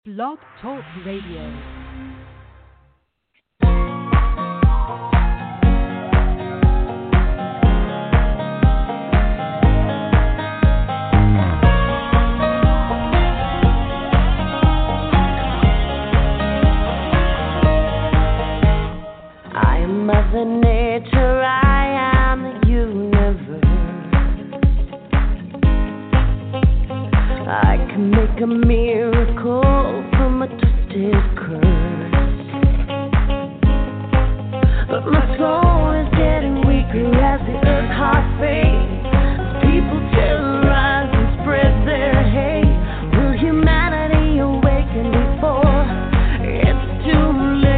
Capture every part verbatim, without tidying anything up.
Blog Talk Radio. Mother Nature, I am the universe. I can make a miracle from a twisted curse. But my soul is getting weaker as the earth heart fades. People terrorize and spread their hate. Will humanity awaken before it's too late?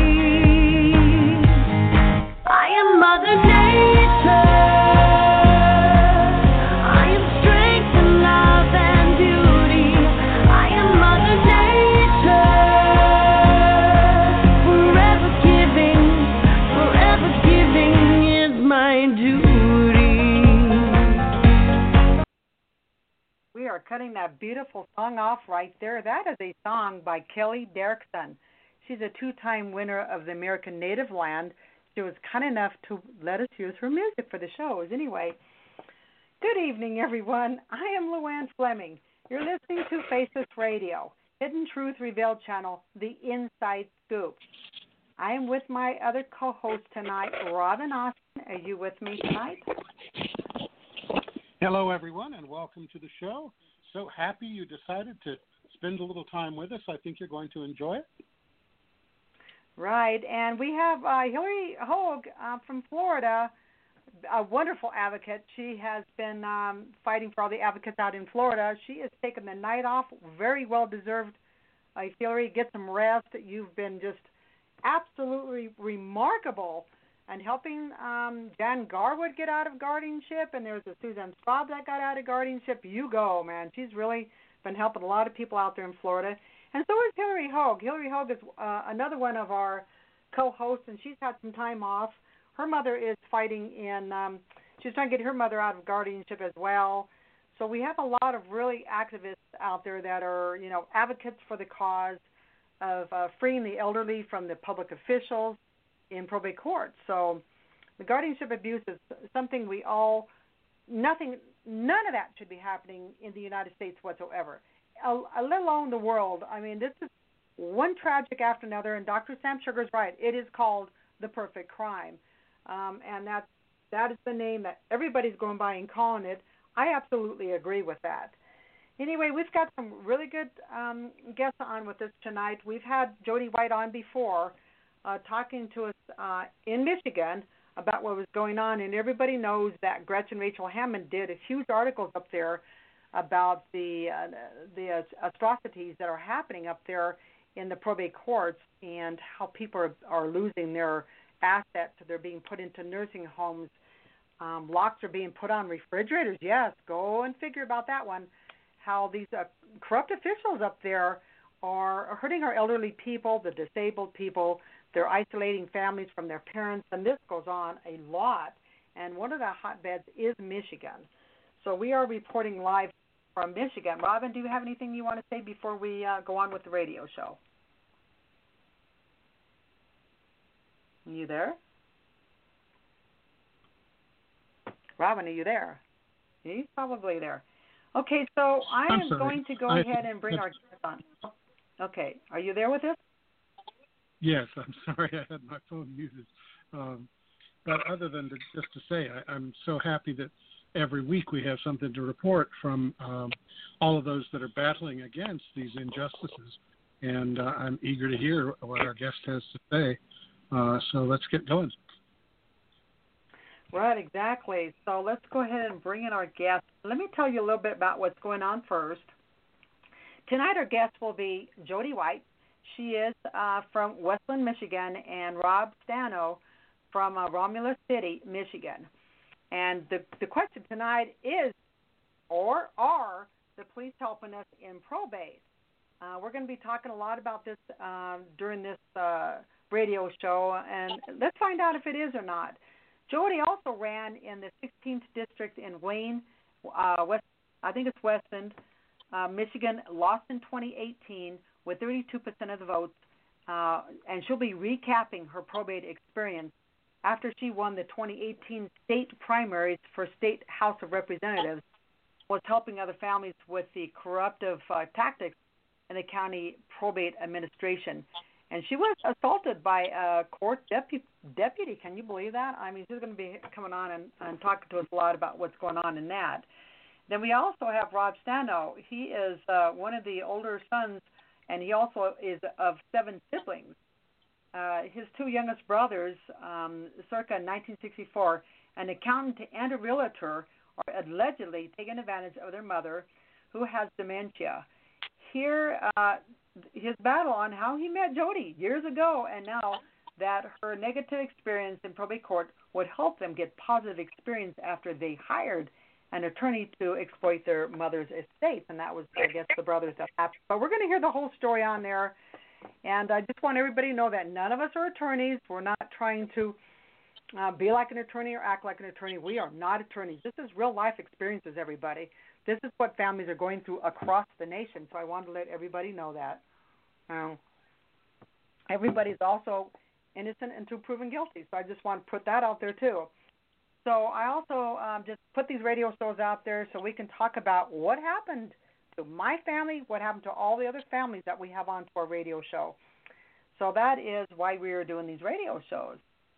Mother Nature, I am strength and love and beauty. I am Mother Nature, forever giving, forever giving is my duty. We are cutting that beautiful song off right there. That is a song by Kelly Derrickson. She's a two-time winner of the American Native Land. She was kind enough to let us use her music for the shows. Anyway, good evening, everyone. I am Luann Fleming. You're listening to Faceless Radio, Hidden Truth Revealed channel, The Inside Scoop. I am with my other co-host tonight, Robin Austin. Are you with me tonight? Hello, everyone, and welcome to the show. So happy you decided to spend a little time with us. I think you're going to enjoy it. Right, and we have uh, Hillary Hogue uh, from Florida, a wonderful advocate. She has been um, fighting for all the advocates out in Florida. She has taken the night off, very well deserved. Uh, Hillary, get some rest. You've been just absolutely remarkable and helping um, Jan Garwood get out of guardianship, and there's a Suzanne Straub that got out of guardianship. You go, man. She's really been helping a lot of people out there in Florida. And so is Hillary Hogue. Hillary Hogue is uh, another one of our co-hosts, and she's had some time off. Her mother is fighting in, um, she's trying to get her mother out of guardianship as well. So we have a lot of really activists out there that are, you know, advocates for the cause of uh, freeing the elderly from the public officials in probate court. So the guardianship abuse is something we all, nothing, none of that should be happening in the United States whatsoever. Let alone the world. I mean, this is one tragic after another, and Doctor Sam Sugar's right. It is called the perfect crime, um, and that that is the name that everybody's going by and calling it. I absolutely agree with that. Anyway, we've got some really good um, guests on with us tonight. We've had Jody White on before, uh, talking to us uh, in Michigan about what was going on, and everybody knows that Gretchen Rachel Hammond did a huge articles up there about the uh, the atrocities that are happening up there in the probate courts and how people are, are losing their assets. They're being put into nursing homes. Um, locks are being put on refrigerators. Yes, go and figure about that one. How these uh, corrupt officials up there are hurting our elderly people, the disabled people. They're isolating families from their parents, and this goes on a lot. And one of the hotbeds is Michigan. So we are reporting live from Michigan. Robin, do you have anything you want to say before we uh, go on with the radio show? Are you there? Robin, are you there? He's probably there. Okay, so I am going to go I, ahead and bring our guest on. Okay, are you there with us? Yes, I'm sorry I had my phone muted. Um, but other than to, just to say, I, I'm so happy that every week we have something to report from um, all of those that are battling against these injustices. And uh, I'm eager to hear what our guest has to say. Uh, so let's get going. Right, exactly. So let's go ahead and bring in our guest. Let me tell you a little bit about what's going on first. Tonight our guest will be Jody White. She is uh, from Westland, Michigan, and Rob Stano from uh, Romulus City, Michigan. And the, the question tonight is, or are the police helping us in probate? Uh, we're going to be talking a lot about this um, during this uh, radio show, and let's find out if it is or not. Jody also ran in the sixteenth district in Wayne, uh, West. I think it's Westland, uh, Michigan. Lost in twenty eighteen. with thirty-two percent of the votes, uh, and she'll be recapping her probate experience after she won the twenty eighteen state primaries for State House of Representatives, was helping other families with the corruptive uh, tactics in the county probate administration. And she was assaulted by a court depu- deputy. Can you believe that? I mean, she's going to be coming on and, and talking to us a lot about what's going on in that. Then we also have Rob Stano. He is uh, one of the older sons, and he also is of seven siblings. Uh, his two youngest brothers, um, circa nineteen sixty-four, an accountant and a realtor, are allegedly taking advantage of their mother, who has dementia. Here, uh, his battle on how he met Jody years ago, and now that her negative experience in probate court would help them get positive experience after they hired an attorney to exploit their mother's estate, and that was, I guess, the brothers that happened. But we're going to hear the whole story on there, and I just want everybody to know that none of us are attorneys. We're not trying to uh, be like an attorney or act like an attorney. We are not attorneys. This is real-life experiences, everybody. This is what families are going through across the nation, so I wanted to let everybody know that. Um, everybody's also innocent until proven guilty, so I just want to put that out there, too. So I also um, just put these radio shows out there so we can talk about what happened to my family, what happened to all the other families that we have on to our radio show. So that is why we are doing these radio shows.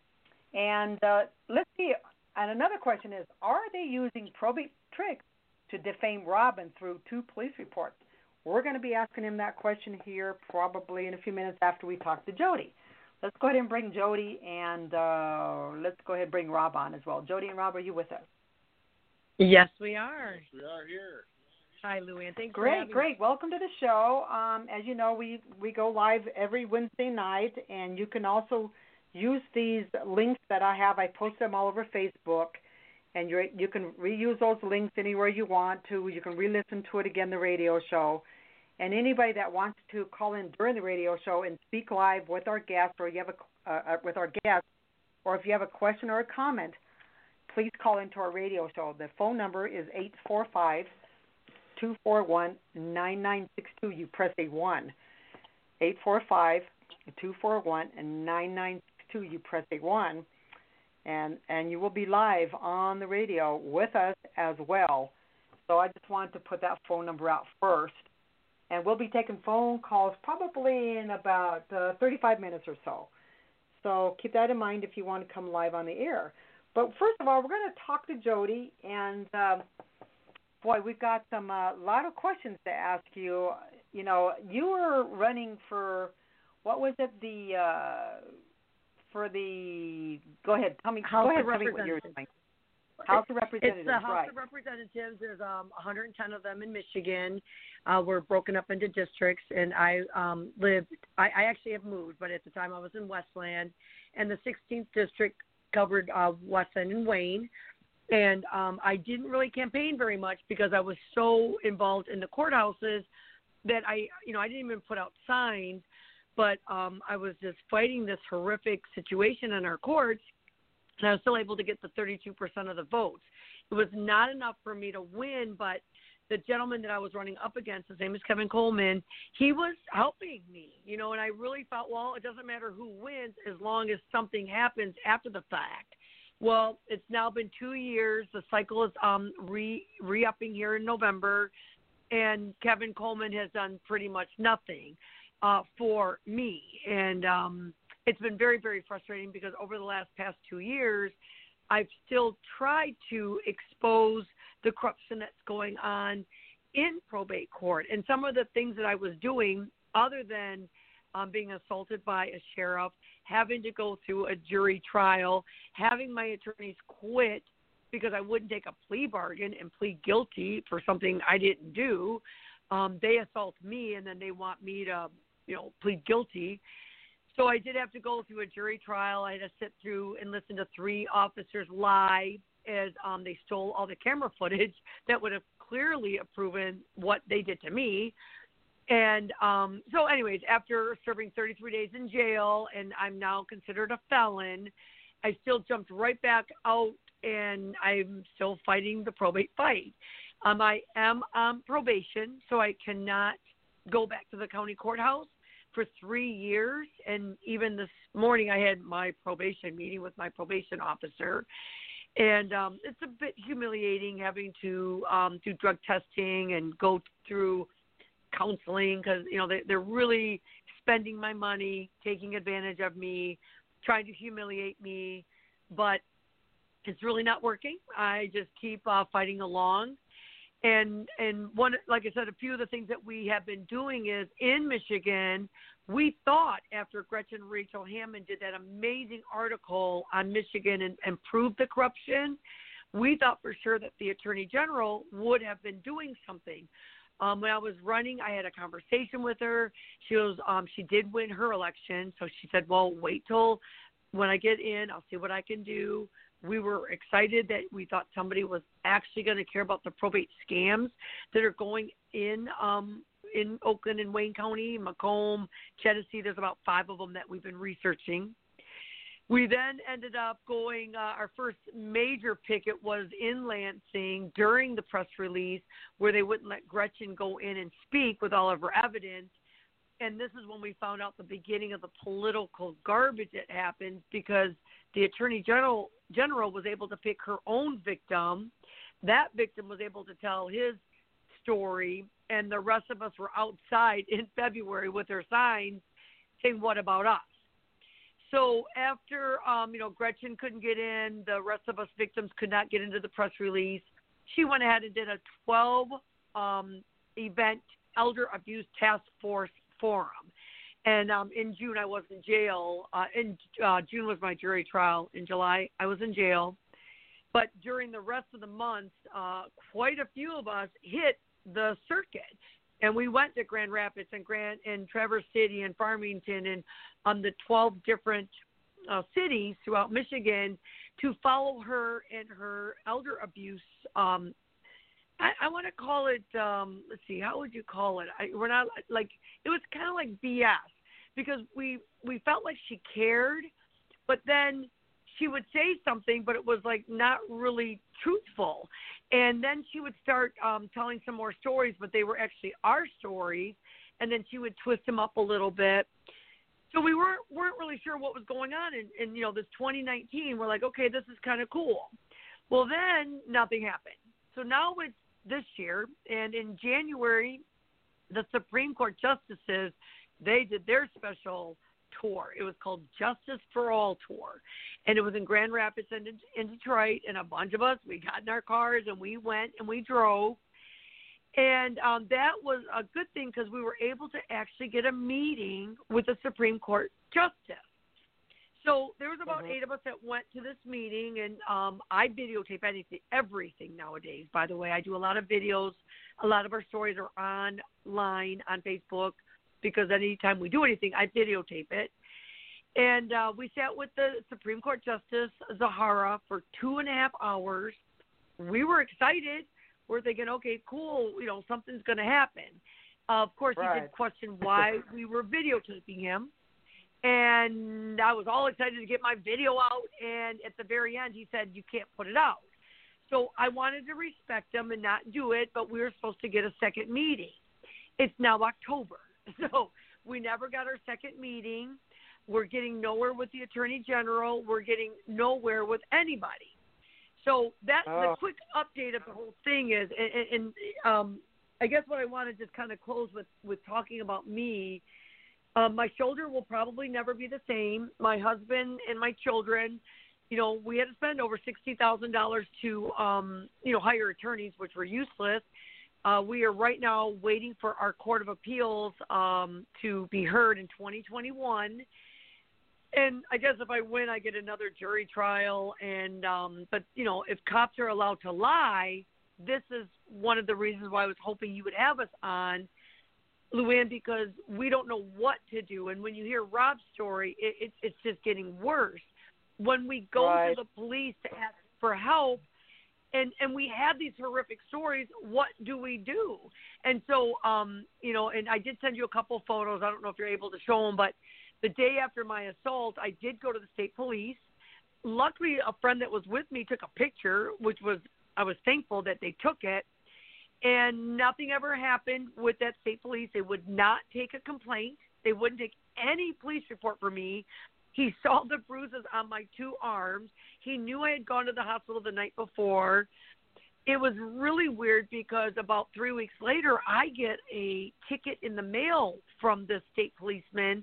And uh, let's see, and another question is, are they using probate tricks to defame Robin through two police reports? We're going to be asking him that question here probably in a few minutes after we talk to Jody. Let's go ahead and bring Jody, and uh, let's go ahead and bring Rob on as well. Jody and Rob, are you with us? Yes, we are. Yes, we are here. Hi, Luann. Thanks great, for having Great, great. Welcome to the show. Um, as you know, we, we go live every Wednesday night, and you can also use these links that I have. I post them all over Facebook, and you you can reuse those links anywhere you want to. You can re-listen to it again, the radio show. And anybody that wants to call in during the radio show and speak live with our guest, or you have a uh, uh, with our guest, or if you have a question or a comment, please call into our radio show. The phone number is eight four five, two four one, nine nine six two. You press a one. eight four five, two four one, nine nine six two. You press a one, and and you will be live on the radio with us as well. So I just wanted to put that phone number out first. And we'll be taking phone calls probably in about uh, thirty-five minutes or so. So keep that in mind if you want to come live on the air. But first of all, we're going to talk to Jody. And, uh, boy, we've got some a uh, lot of questions to ask you. You know, you were running for, what was it, the, uh, for the, go ahead, tell me, House go ahead, of tell me what you're Representatives. doing. House of Representatives, It's the House right. of Representatives. There's um, one hundred ten of them in Michigan. Uh, we're broken up into districts, and I um, lived, I, I actually have moved, but at the time I was in Westland, and the sixteenth district covered uh, Westland and Wayne. And um, I didn't really campaign very much because I was so involved in the courthouses that I, you know, I didn't even put out signs, but um, I was just fighting this horrific situation in our courts. And I was still able to get the thirty-two percent of the votes. It was not enough for me to win, but the gentleman that I was running up against, his name is Kevin Coleman, he was helping me, you know, and I really thought, well, it doesn't matter who wins as long as something happens after the fact. Well, it's now been two years. The cycle is um, re, re-upping here in November, and Kevin Coleman has done pretty much nothing uh, for me. And, um, it's been very, very frustrating because over the last past two years, I've still tried to expose the corruption that's going on in probate court. And some of the things that I was doing, other than um, being assaulted by a sheriff, having to go through a jury trial, having my attorneys quit because I wouldn't take a plea bargain and plead guilty for something I didn't do, um, they assault me and then they want me to, you know, plead guilty. So I did have to go through a jury trial. I had to sit through and listen to three officers lie as um, they stole all the camera footage that would have clearly proven what they did to me. And um, so anyways, after serving thirty-three days in jail, and I'm now considered a felon, I still jumped right back out, and I'm still fighting the probate fight. Um, I am on probation, so I cannot go back to the county courthouse for three years. And even this morning I had my probation meeting with my probation officer. And um, it's a bit humiliating having to um, do drug testing and go through counseling because, you know, they, they're really spending my money, taking advantage of me, trying to humiliate me. But it's really not working. I just keep uh, fighting along. And and one, like I said, a few of the things that we have been doing is in Michigan, we thought after Gretchen Rachel Hammond did that amazing article on Michigan and, and proved the corruption, we thought for sure that the Attorney General would have been doing something. Um, when I was running, I had a conversation with her. She was, um, she did win her election, so she said, well, wait till when I get in, I'll see what I can do. We were excited that we thought somebody was actually going to care about the probate scams that are going in um, in Oakland and Wayne County, Macomb, Genesee. There's about five of them that we've been researching. We then ended up going, uh, our first major picket was in Lansing during the press release where they wouldn't let Gretchen go in and speak with all of her evidence. And this is when we found out the beginning of the political garbage that happened because the Attorney General, General was able to pick her own victim. That victim was able to tell his story, and the rest of us were outside in February with their signs saying, what about us? So after, um, you know, Gretchen couldn't get in, the rest of us victims could not get into the press release, she went ahead and did a twelve um, event elder abuse task force forum. And um, in June, I was in jail. Uh, in uh, June was my jury trial. In July, I was in jail. But during the rest of the month, uh, quite a few of us hit the circuit. And we went to Grand Rapids and Grand and Traverse City and Farmington and on um, the twelve different uh, cities throughout Michigan to follow her and her elder abuse. Um, I, I want to call it, um, let's see, how would you call it? I, we're not like, it was kind of like B S because we, we felt like she cared, but then she would say something, but it was like not really truthful. And then she would start um, telling some more stories, but they were actually our stories. And then she would twist them up a little bit. So we weren't, weren't really sure what was going on. And, and, you know, this twenty nineteen, we're like, okay, this is kind of cool. Well, then nothing happened. So now it's this year. And in January, the Supreme Court justices, they did their special tour. It was called Justice for All Tour. And it was in Grand Rapids and in Detroit. And a bunch of us, we got in our cars and we went and we drove. And um, that was a good thing because we were able to actually get a meeting with the Supreme Court justice. So there was about mm-hmm. eight of us that went to this meeting, and um, I videotape anything, everything nowadays. By the way, I do a lot of videos. A lot of our stories are online on Facebook because anytime we do anything, I videotape it. And uh, we sat with the Supreme Court Justice Zahara for two and a half hours. We were excited. We're thinking, okay, cool, you know, something's going to happen. Uh, of course, right. He did question why we were videotaping him. And I was all excited to get my video out. And at the very end, he said, you can't put it out. So I wanted to respect him and not do it, but we were supposed to get a second meeting. It's now October. So we never got our second meeting. We're getting nowhere with the Attorney General. We're getting nowhere with anybody. So that's oh. the quick update of the whole thing is, and, and um, I guess what I want to just kind of close with, with talking about me, um, my shoulder will probably never be the same. My husband and my children, you know, we had to spend over sixty thousand dollars to, um, you know, hire attorneys, which were useless. Uh, we are right now waiting for our Court of Appeals um, to be heard in twenty twenty-one. And I guess if I win, I get another jury trial. And um, but, you know, if cops are allowed to lie, this is one of the reasons why I was hoping you would have us on, Luann, because we don't know what to do. And when you hear Rob's story, it, it, it's just getting worse. When we go right. to the police to ask for help, and, and we have these horrific stories, what do we do? And so, um, you know, and I did send you a couple photos. I don't know if you're able to show them, but the day after my assault, I did go to the state police. Luckily, a friend that was with me took a picture, which was, I was thankful that they took it. And nothing ever happened with that state police. They would not take a complaint. They wouldn't take any police report for me. He saw the bruises on my two arms. He knew I had gone to the hospital the night before. It was really weird because about three weeks later, I get a ticket in the mail from the state policeman,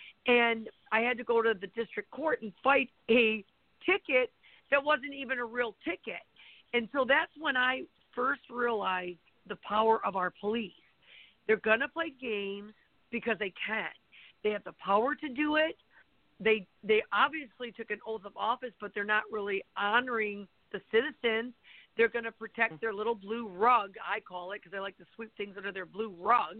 and I had to go to the district court and fight a ticket that wasn't even a real ticket. And so that's when I first realized the power of our police. They're going to play games because they can. They have the power to do it. They they obviously took an oath of office, but they're not really honoring the citizens. They're going to protect their little blue rug, I call it, because they like to sweep things under their blue rug.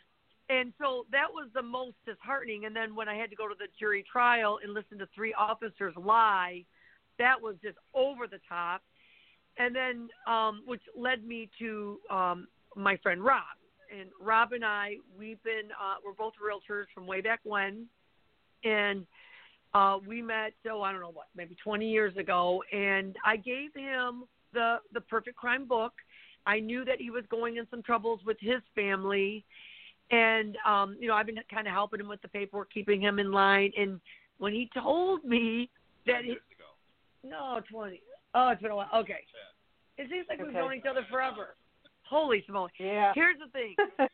And so that was the most disheartening. And then when I had to go to the jury trial and listen to three officers lie, that was just over the top. And then, um, which led me to um, my friend Rob. And Rob and I, we've been, uh, we're both realtors from way back when. And uh, we met, oh, I don't know what, maybe twenty years ago. And I gave him the the Perfect Crime book. I knew that he was going in some troubles with his family. And, um, you know, I've been kind of helping him with the paperwork, keeping him in line. And when he told me that he, no, twenty. Oh, it's been a while. Okay. It seems like okay. We've known each other forever. Holy smoly. Yeah. Here's the thing.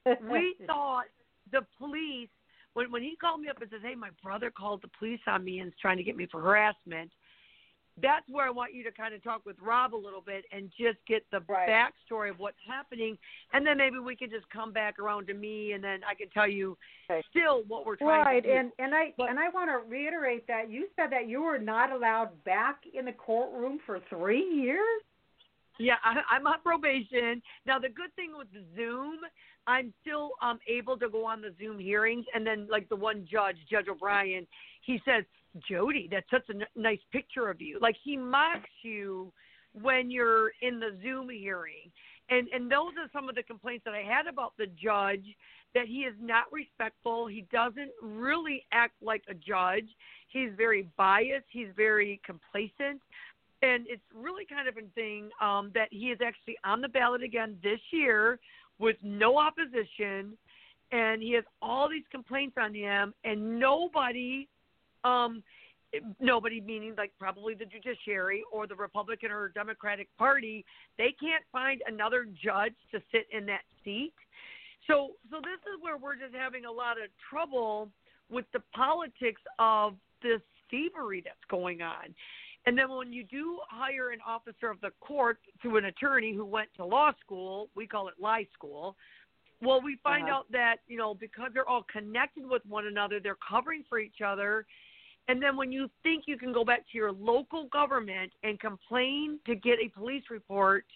We thought the police, when when he called me up and says, hey, my brother called the police on me and is trying to get me for harassment, that's where I want you to kind of talk with Rob a little bit and just get the right. backstory of what's happening. And then maybe we can just come back around to me, and then I can tell you okay. still what we're trying right. to do. Right, and, and I but, and I want to reiterate that you said that you were not allowed back in the courtroom for three years? Yeah, I, I'm on probation. Now, the good thing with the Zoom, I'm still um, able to go on the Zoom hearings. And then, like, the one judge, Judge O'Brien, he says, Jody, that's such a n- nice picture of you. Like, he mocks you when you're in the Zoom hearing. And and those are some of the complaints that I had about the judge, that he is not respectful. He doesn't really act like a judge. He's very biased. He's very complacent. And it's really kind of a thing um, that he is actually on the ballot again this year with no opposition, and he has all these complaints on him, and nobody, um, nobody meaning like probably the judiciary or the Republican or Democratic Party, they can't find another judge to sit in that seat. So, so this is where we're just having a lot of trouble with the politics of this thievery that's going on. And then when you do hire an officer of the court through an attorney who went to law school, we call it lie school, well, we find uh-huh. out that, you know, because they're all connected with one another, they're covering for each other. And then when you think you can go back to your local government and complain to get a police report,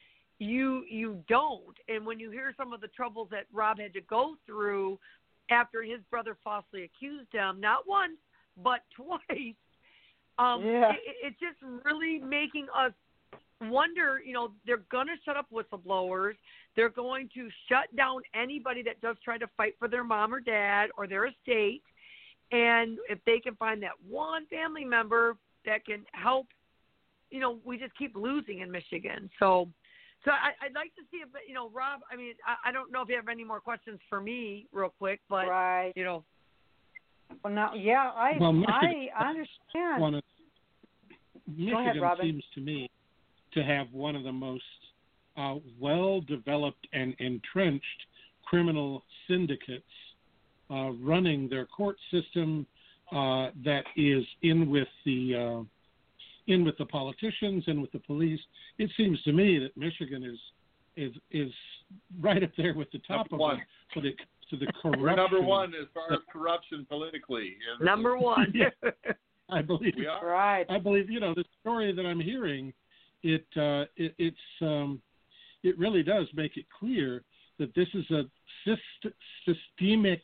you you don't. And when you hear some of the troubles that Rob had to go through after his brother falsely accused him, not once, but twice, Um, yeah. it, it's just really making us wonder, you know, they're going to shut up whistleblowers. They're going to shut down anybody that does try to fight for their mom or dad or their estate. And if they can find that one family member that can help, you know, we just keep losing in Michigan. So so I, I'd like to see if, you know, Rob, I mean, I, I don't know if you have any more questions for me real quick, but, right. you know. Well, now, yeah, I well, Michigan, I understand. One of, Michigan Go ahead, Robin. seems to me to have one of the most uh, well-developed and entrenched criminal syndicates uh, running their court system uh, that is in with the uh, in with the politicians and with the police. It seems to me that Michigan is is is right up there with the top number of one. it when it comes to the corruption. We're number one as far as corruption politically. Number one. Yeah, I believe we are. Right. I believe you know the story that I'm hearing. It uh, it it's um, it really does make it clear that this is a syst- systemic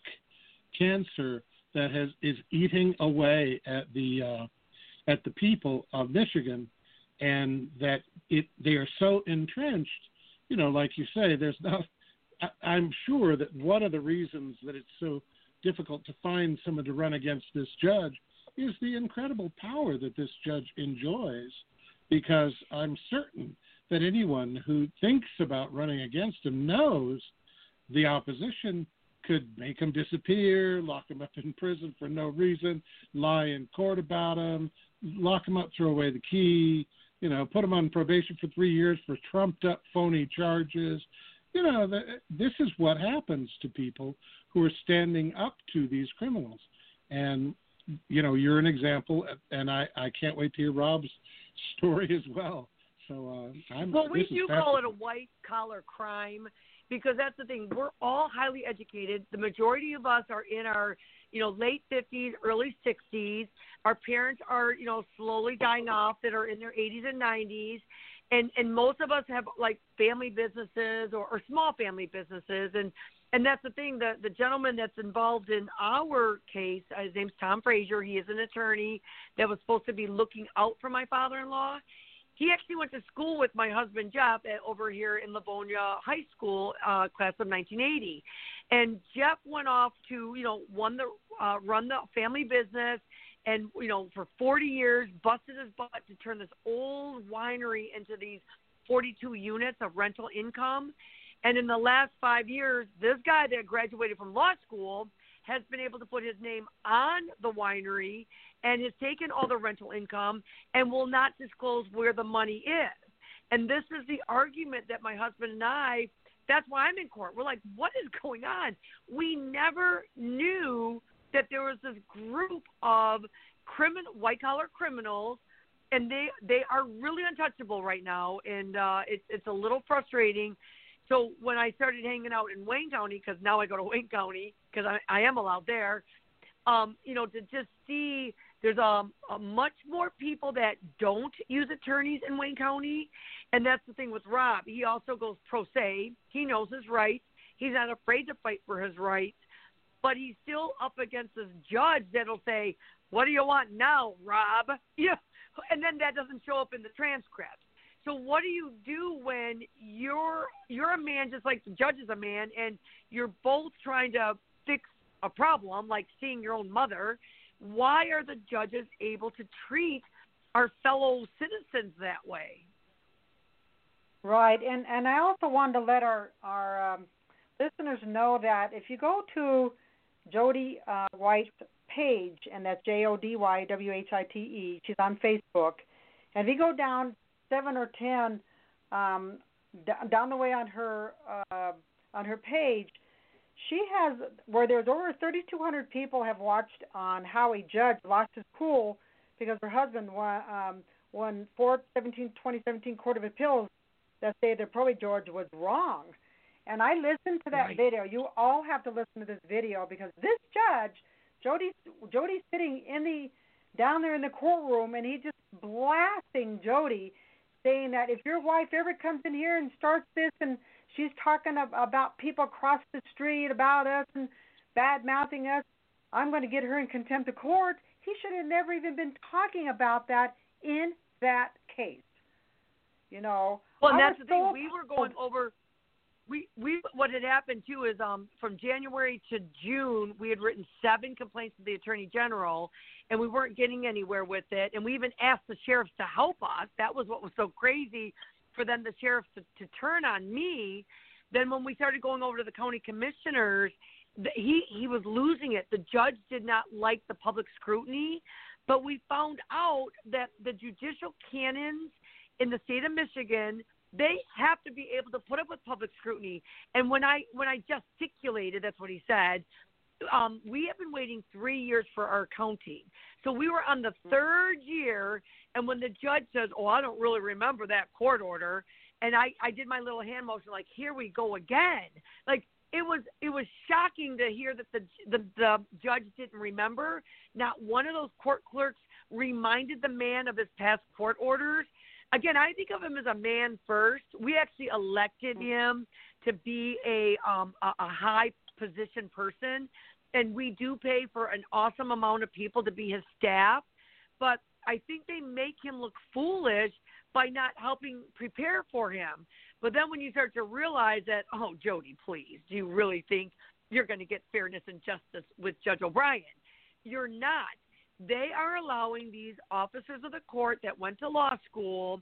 cancer that has is eating away at the uh, at the people of Michigan, and that it they are so entrenched. You know, like you say, there's not. I, I'm sure that one of the reasons that it's so difficult to find someone to run against this judge is the incredible power that this judge enjoys, because I'm certain that anyone who thinks about running against him knows the opposition could make him disappear, lock him up in prison for no reason, lie in court about him, lock him up, throw away the key, you know, put him on probation for three years for trumped-up phony charges. You know, the, this is what happens to people who are standing up to these criminals. And, you know, you're an example, and I, I can't wait to hear Rob's story as well. So uh, I'm, well, we this do is call it a white-collar crime because that's the thing. We're all highly educated. The majority of us are in our, you know, late fifties, early sixties. Our parents are, you know, slowly dying off that are in their eighties and nineties. And and most of us have, like, family businesses or, or small family businesses. And, and that's the thing. The, the gentleman that's involved in our case, his name's Tom Frazier. He is an attorney that was supposed to be looking out for my father-in-law. He actually went to school with my husband, Jeff, at, over here in Livonia High School, uh, class of nineteen eighty. And Jeff went off to, you know, won the, uh, run the family business and, you know, for forty years, busted his butt to turn this old winery into these forty-two units of rental income. And in the last five years, this guy that graduated from law school has been able to put his name on the winery and has taken all the rental income and will not disclose where the money is. And this is the argument that my husband and I, that's why I'm in court. We're like, what is going on? We never knew that there was this group of criminal, white-collar criminals, and they they are really untouchable right now, and uh, it's it's a little frustrating. So when I started hanging out in Wayne County, because now I go to Wayne County because I, I am allowed there, um, you know, to just see there's a, a much more people that don't use attorneys in Wayne County, and that's the thing with Rob. He also goes pro se. He knows his rights. He's not afraid to fight for his rights, but he's still up against this judge that'll say, what do you want now, Rob? Yeah, and then that doesn't show up in the transcript. So what do you do when you're you're a man just like the judge is a man, and you're both trying to fix a problem, like seeing your own mother? Why are the judges able to treat our fellow citizens that way? Right, and and I also wanted to let our our um, listeners know that if you go to Jody uh, White's page, and that's J O D Y W H I T E, she's on Facebook, and if you go down seven or ten um, d- down the way on her uh, on her page, she has where there's over thirty-two hundred people have watched on how a judge lost his cool because her husband won, um, won four seventeen twenty seventeen Court of Appeals that say that probate George was wrong. And I listened to that right. video. You all have to listen to this video because this judge, Jody's Jody's sitting in the down there in the courtroom, and he's just blasting Jody, saying that if your wife ever comes in here and starts this, and she's talking about people across the street about us and bad mouthing us, I'm going to get her in contempt of court. He should have never even been talking about that in that case. You know. Well, and I that's the was thing. so We were going over. We we what had happened too is um from January to June we had written seven complaints to the Attorney General, and we weren't getting anywhere with it. And we even asked the sheriffs to help us. That was what was so crazy for them, the sheriffs, to, to turn on me. Then when we started going over to the county commissioners, the, he he was losing it. The judge did not like the public scrutiny, but we found out that the judicial canons in the state of Michigan, they have to be able to put up with public scrutiny. And when I when I gesticulated, that's what he said, um, we have been waiting three years for our counting. So we were on the third year, and when the judge says, oh, I don't really remember that court order, and I, I did my little hand motion like, here we go again. Like, it was it was shocking to hear that the, the, the judge didn't remember. Not one of those court clerks reminded the man of his past court orders. Again, I think of him as a man first. We actually elected him to be a um, a, a high position person, and we do pay for an awesome amount of people to be his staff. But I think they make him look foolish by not helping prepare for him. But then when you start to realize that, oh, Jody, please, do you really think you're going to get fairness and justice with Judge O'Brien? You're not. They are allowing these officers of the court that went to law school,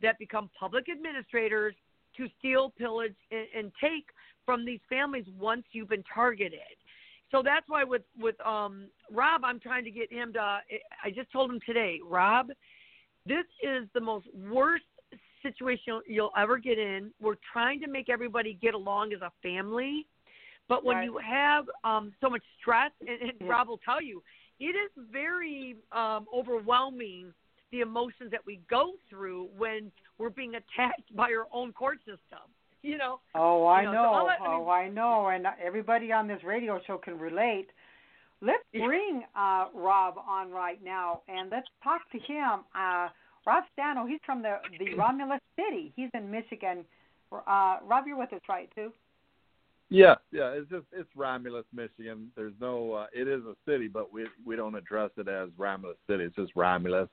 that become public administrators to steal, pillage, and, and take from these families once you've been targeted. So that's why with, with um, Rob, I'm trying to get him to, I just told him today, Rob, this is the most worst situation you'll ever get in. We're trying to make everybody get along as a family. But when right. you have um, so much stress, and, and yeah. Rob will tell you, it is very um, overwhelming, the emotions that we go through when we're being attacked by our own court system. You know. Oh, I you know. know. So I mean, oh, I know. And everybody on this radio show can relate. Let's bring uh, Rob on right now, and let's talk to him. Uh, Rob Stano, he's from the, the Romulus City. He's in Michigan. Uh, Rob, you're with us, right, too? Yeah, yeah. It's just it's Romulus, Michigan. There's no. Uh, it is a city, but we we don't address it as Romulus City. It's just Romulus,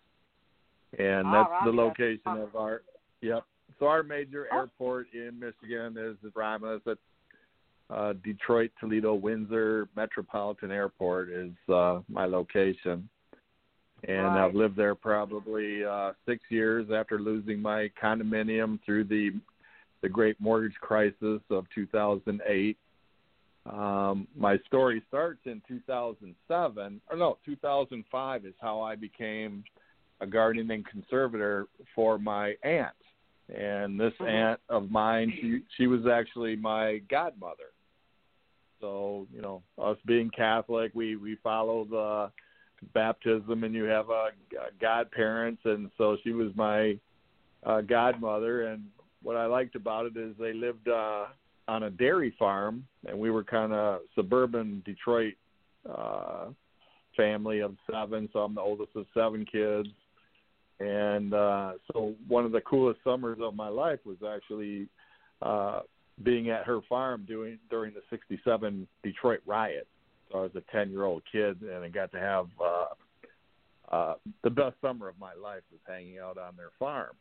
and ah, that's Romulus. the location oh. of our. Yep. So our major oh. airport in Michigan is Romulus. It's uh, Detroit, Toledo, Windsor Metropolitan Airport is uh, my location, and right. I've lived there probably uh, six years after losing my condominium through the the great mortgage crisis of two thousand eight. Um, my story starts in two thousand seven, or no, two thousand five is how I became a guardian and conservator for my aunt. And this mm-hmm. aunt of mine, she, she was actually my godmother. So, you know, us being Catholic, we, we follow the baptism, and you have a, a godparents, and so she was my uh, godmother. And what I liked about it is they lived uh, on a dairy farm, and we were kind of suburban Detroit uh, family of seven, so I'm the oldest of seven kids. And uh, so one of the coolest summers of my life was actually uh, being at her farm doing during the sixty-seven Detroit riot. So I was a ten-year-old kid, and I got to have uh, uh, the best summer of my life was hanging out on their farm.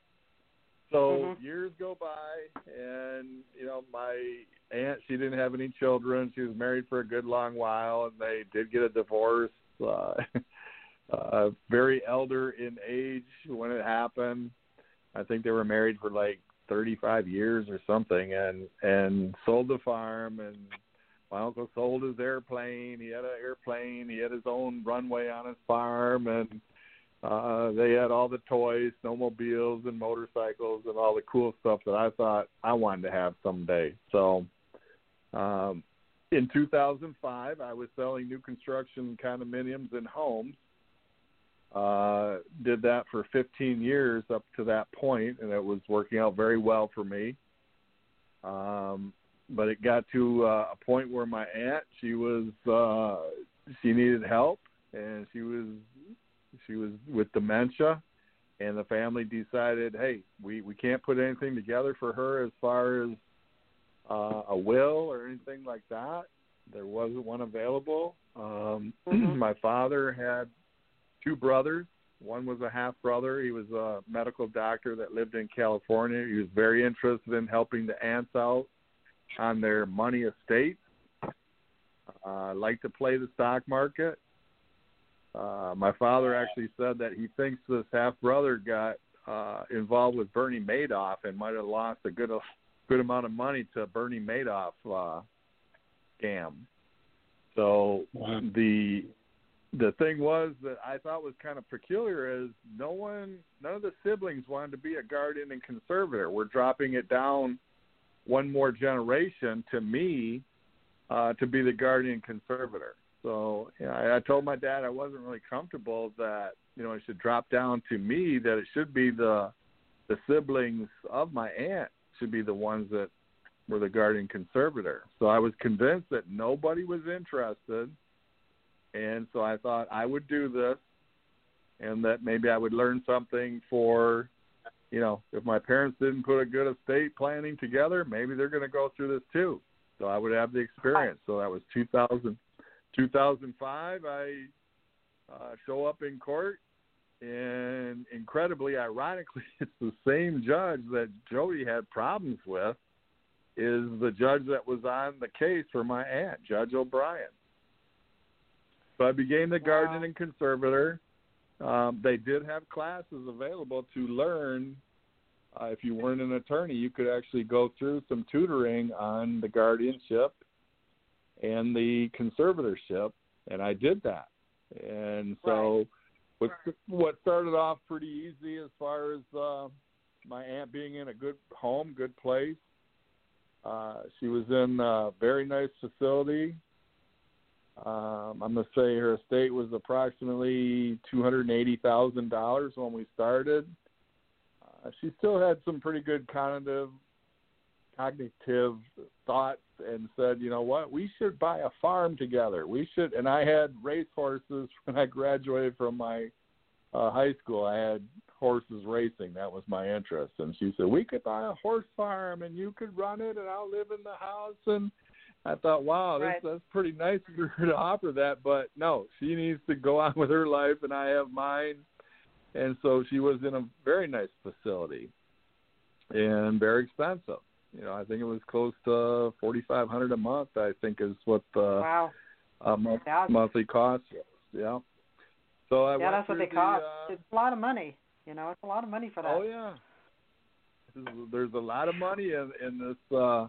So mm-hmm. years go by, and, you know, my aunt, she didn't have any children. She was married for a good long while, and they did get a divorce. Uh, uh, very elder in age when it happened. I think they were married for like thirty-five years or something, and, and sold the farm. And my uncle sold his airplane. He had an airplane. He had his own runway on his farm, and Uh, they had all the toys, snowmobiles and motorcycles and all the cool stuff that I thought I wanted to have someday. So um, in two thousand five, I was selling new construction condominiums and homes. Uh, did that for fifteen years up to that point, and it was working out very well for me. Um, but it got to uh, a point where my aunt, she was, uh, she needed help, and she was, She was with dementia, and the family decided, hey, we, we can't put anything together for her as far as uh, a will or anything like that. There wasn't one available. Um, mm-hmm. My father had two brothers. One was a half-brother. He was a medical doctor that lived in California. He was very interested in helping the aunts out on their money estate. Uh, liked to play the stock market. Uh, my father actually said that he thinks this half-brother got uh, involved with Bernie Madoff and might have lost a good, a good amount of money to Bernie Madoff uh, scam. So wow. the the thing was that I thought was kind of peculiar is no one, none of the siblings wanted to be a guardian and conservator. We're dropping it down one more generation to me uh, to be the guardian conservator. So you know, I, I told my dad I wasn't really comfortable that, you know, it should drop down to me, that it should be the the siblings of my aunt should be the ones that were the guardian conservator. So I was convinced that nobody was interested, and so I thought I would do this, and that maybe I would learn something for, you know, if my parents didn't put a good estate planning together, maybe they're going to go through this too. So I would have the experience. So that was two thousand. two thousand five, I uh, show up in court, and incredibly, ironically, it's the same judge that Jody had problems with is the judge that was on the case for my aunt, Judge O'Brien. So I became the guardian wow. and conservator. Um, they did have classes available to learn uh, if you weren't an attorney, you could actually go through some tutoring on the guardianship and the conservatorship, and I did that. And so right. what, what started off pretty easy as far as uh, my aunt being in a good home, good place. Uh, she was in a very nice facility. Um, I'm going to say her estate was approximately two hundred eighty thousand dollars when we started. Uh, she still had some pretty good cognitive, cognitive thoughts and said, you know what, we should buy a farm together. We should, and I had race horses when I graduated from my uh, high school. I had horses racing. That was my interest. And she said, we could buy a horse farm and you could run it and I'll live in the house. And I thought, wow, right. this, that's pretty nice of her to offer that. But no, she needs to go on with her life and I have mine. And so she was in a very nice facility and very expensive. You know, I think it was close to forty-five hundred dollars a month, I think is what the wow. uh, month, monthly cost was. Yeah. So I yeah, went that's what they the, cost. Uh, it's a lot of money. You know, it's a lot of money for that. Oh, yeah. There's a lot of money in, in this. Uh,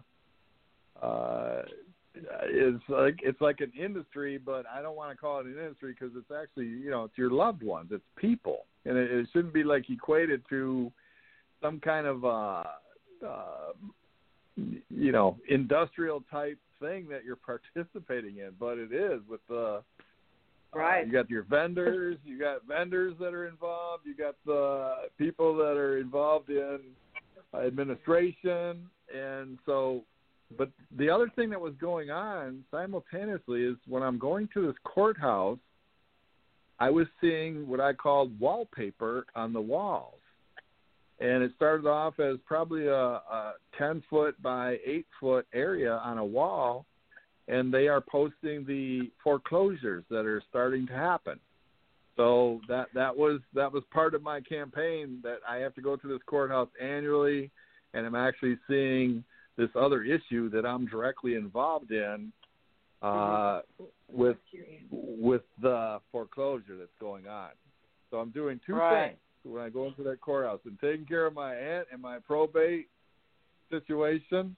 uh, it's like it's like an industry, but I don't want to call it an industry because it's actually, you know, it's your loved ones. It's people. And it, it shouldn't be like equated to some kind of, uh, uh, you know, industrial type thing that you're participating in. But it is with the, right. Uh, you got your vendors, you got vendors that are involved, you got the people that are involved in administration. And so, but the other thing that was going on simultaneously is when I'm going to this courthouse, I was seeing what I called wallpaper on the walls. And it started off as probably a, a ten-foot by eight-foot area on a wall, and they are posting the foreclosures that are starting to happen. So that, that was that was part of my campaign, that I have to go to this courthouse annually, and I'm actually seeing this other issue that I'm directly involved in uh, with with the foreclosure that's going on. So I'm doing two right. things when I go into that courthouse. I'm taking care of my aunt and my probate situation,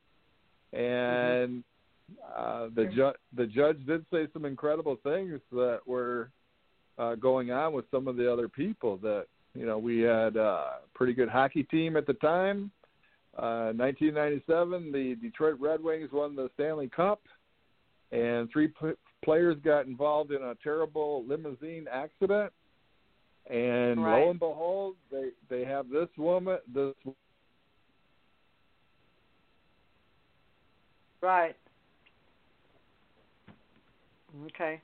and uh, the ju- the judge did say some incredible things that were uh, going on with some of the other people. That, you know, we had a pretty good hockey team at the time. Uh, nineteen ninety-seven, the Detroit Red Wings won the Stanley Cup, and three p- players got involved in a terrible limousine accident. And right. lo and behold, they, they have this woman, this. Right. Okay.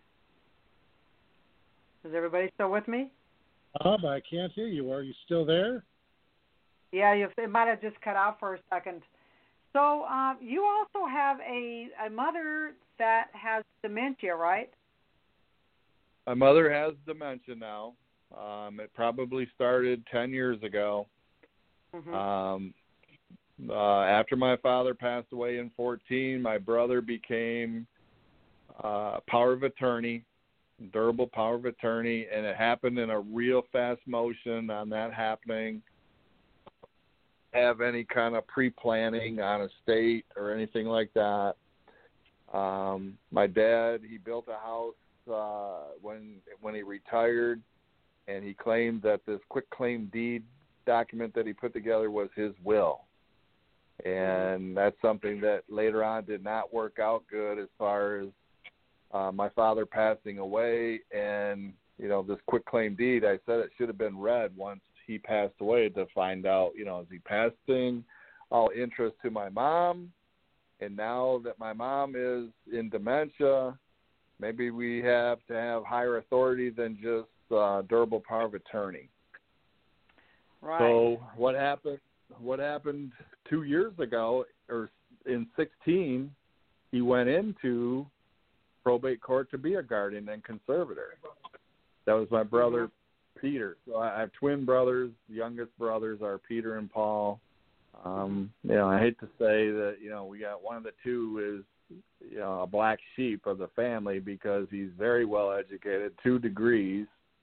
Is everybody still with me? Bob, I can't hear you. Are you still there? Yeah, you, it might have just cut out for a second. So um, you also have a, a mother that has dementia, right? My mother has dementia now. Um, it probably started ten years ago. Mm-hmm. Um, uh, after my father passed away in fourteen, my brother became uh, power of attorney, durable power of attorney, and it happened in a real fast motion on that happening. Have any kind of pre-planning on estate or anything like that. Um, my dad, he built a house uh, when when he retired, and he claimed that this quitclaim deed document that he put together was his will. And that's something that later on did not work out good as far as uh, my father passing away. And, you know, this quitclaim deed, I said it should have been read once he passed away to find out, you know, is he passing all interest to my mom? And now that my mom is in dementia, maybe we have to have higher authority than just uh, durable power of attorney. Right. So what happened? What happened two years ago, or in sixteen, he went into probate court to be a guardian and conservator. That was my brother, mm-hmm. Peter. So I have twin brothers. The youngest brothers are Peter and Paul. Um, you know, I hate to say that, you know, we got one of the two is, you know, a black sheep of the family because he's very well educated, two degrees,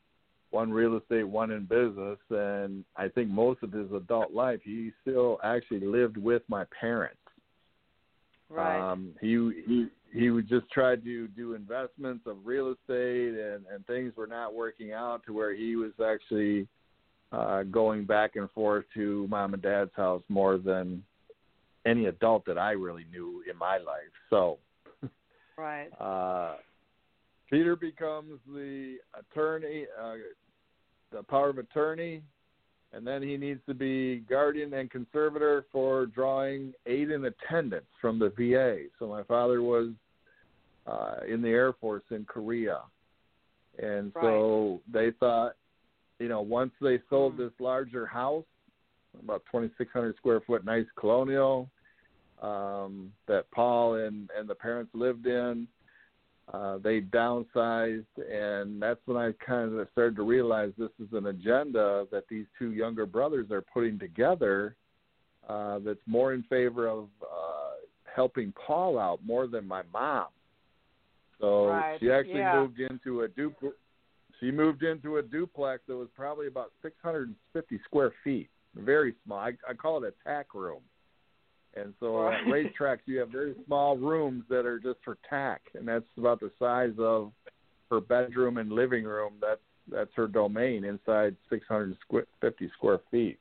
one real estate, one in business, and I think most of his adult life he still actually lived with my parents. Right. Um, he he he would just try to do investments of real estate, and, and things were not working out to where he was actually uh, going back and forth to mom and dad's house more than any adult that I really knew in my life. So, right. Uh, Peter becomes the attorney, uh, the power of attorney, and then he needs to be guardian and conservator for drawing aid and attendance from the V A. So my father was uh, in the Air Force in Korea. And so right. they thought, you know, once they sold mm. this larger house, about twenty-six hundred square foot, nice colonial, um, that Paul and, and the parents lived in, Uh, they downsized, and that's when I kind of started to realize this is an agenda that these two younger brothers are putting together uh, that's more in favor of uh, helping Paul out more than my mom. So right. she actually yeah. moved into a duplex. She moved into a duplex that was probably about six hundred fifty square feet, very small. I, I call it a tack room. And so right. at racetracks, you have very small rooms that are just for tack, and that's about the size of her bedroom and living room. That's that's her domain inside six hundred fifty square feet.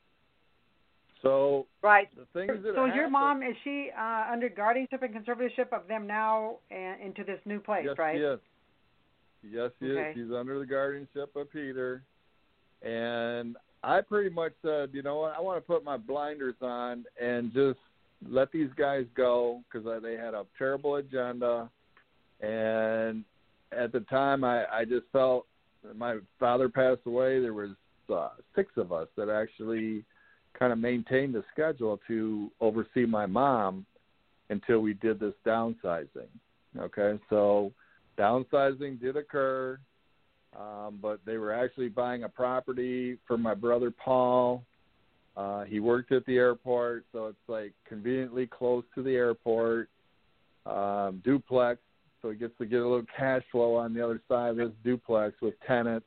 So right. the things that so happen, your mom, is she uh, under guardianship and conservatorship of them now and into this new place, yes, right? Yes, yes, she okay. is. She's under the guardianship of Peter, and I pretty much said, you know what, I want to put my blinders on and just let these guys go, because they had a terrible agenda. And at the time, I, I just felt my father passed away. There was uh, six of us that actually kind of maintained the schedule to oversee my mom until we did this downsizing. Okay, so downsizing did occur, um, but they were actually buying a property for my brother Paul. Uh, he worked at the airport, so it's like conveniently close to the airport, um, duplex, so he gets to get a little cash flow on the other side of this duplex with tenants.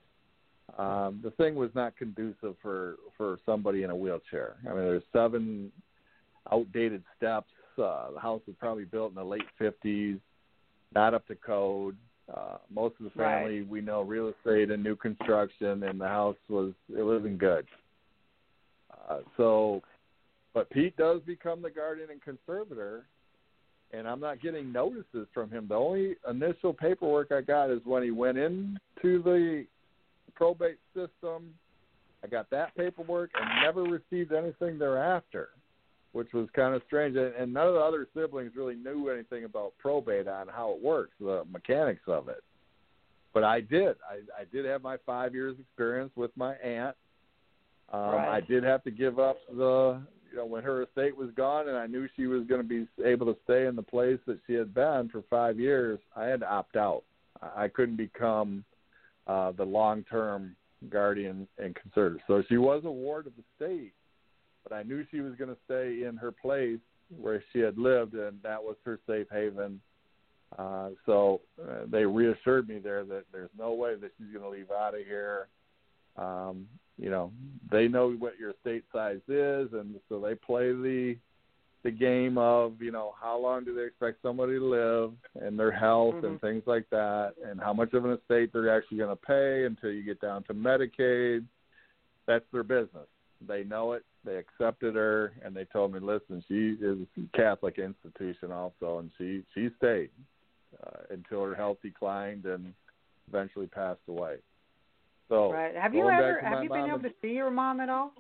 Um, the thing was not conducive for, for somebody in a wheelchair. I mean, there's seven outdated steps. Uh, the house was probably built in the late fifties, not up to code. Uh, most of the family, right. we know real estate and new construction, and the house was, it wasn't good. Uh, so, but Pete does become the guardian and conservator, and I'm not getting notices from him. The only initial paperwork I got is when he went into the probate system. I got that paperwork and never received anything thereafter, which was kind of strange. And none of the other siblings really knew anything about probate on how it works, the mechanics of it. But I did. I, I did have my five years experience with my aunt. Um, right. I did have to give up the, you know, when her estate was gone and I knew she was going to be able to stay in the place that she had been for five years, I had to opt out. I couldn't become uh, the long-term guardian and conservator. So she was a ward of the state, but I knew she was going to stay in her place where she had lived, and that was her safe haven. Uh, so uh, they reassured me there that there's no way that she's going to leave out of here. Um, you know, they know what your estate size is, and so they play the the game of, you know, how long do they expect somebody to live and their health mm-hmm. and things like that, and how much of an estate they're actually going to pay until you get down to Medicaid. That's their business. They know it. They accepted her, and they told me, listen, she is a Catholic institution also, and she, she stayed uh, until her health declined and eventually passed away. So, right. Have you ever have you been able to see your mom at all?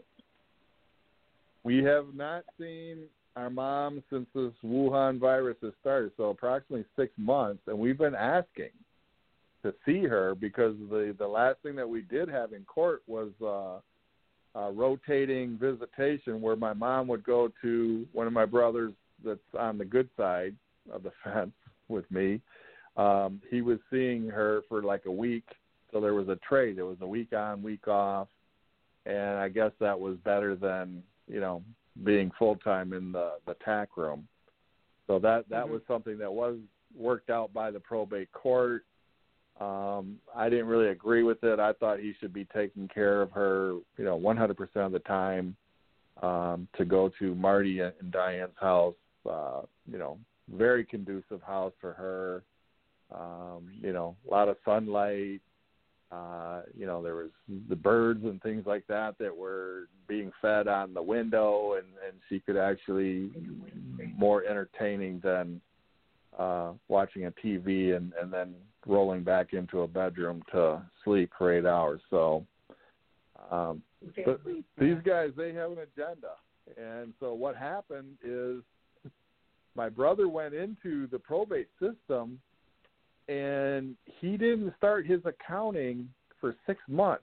We have not seen our mom since this Wuhan virus has started, so approximately six months, and we've been asking to see her because the, the last thing that we did have in court was uh, uh, rotating visitation where my mom would go to one of my brothers that's on the good side of the fence with me. Um, he was seeing her for like a week. So there was a trade. It was a week on, week off, and I guess that was better than, you know, being full-time in the, the tack room. So that, that mm-hmm. was something that was worked out by the probate court. Um, I didn't really agree with it. I thought he should be taking care of her, you know, one hundred percent of the time. Um, to go to Marty and Diane's house, uh, you know, very conducive house for her. Um, you know, a lot of sunlight. Uh, you know, there was the birds and things like that that were being fed on the window, and, and she could actually more entertaining than uh, watching a T V and, and then rolling back into a bedroom to sleep for eight hours. So, um, but these guys, they have an agenda. And so what happened is my brother went into the probate system, and he didn't start his accounting for six months.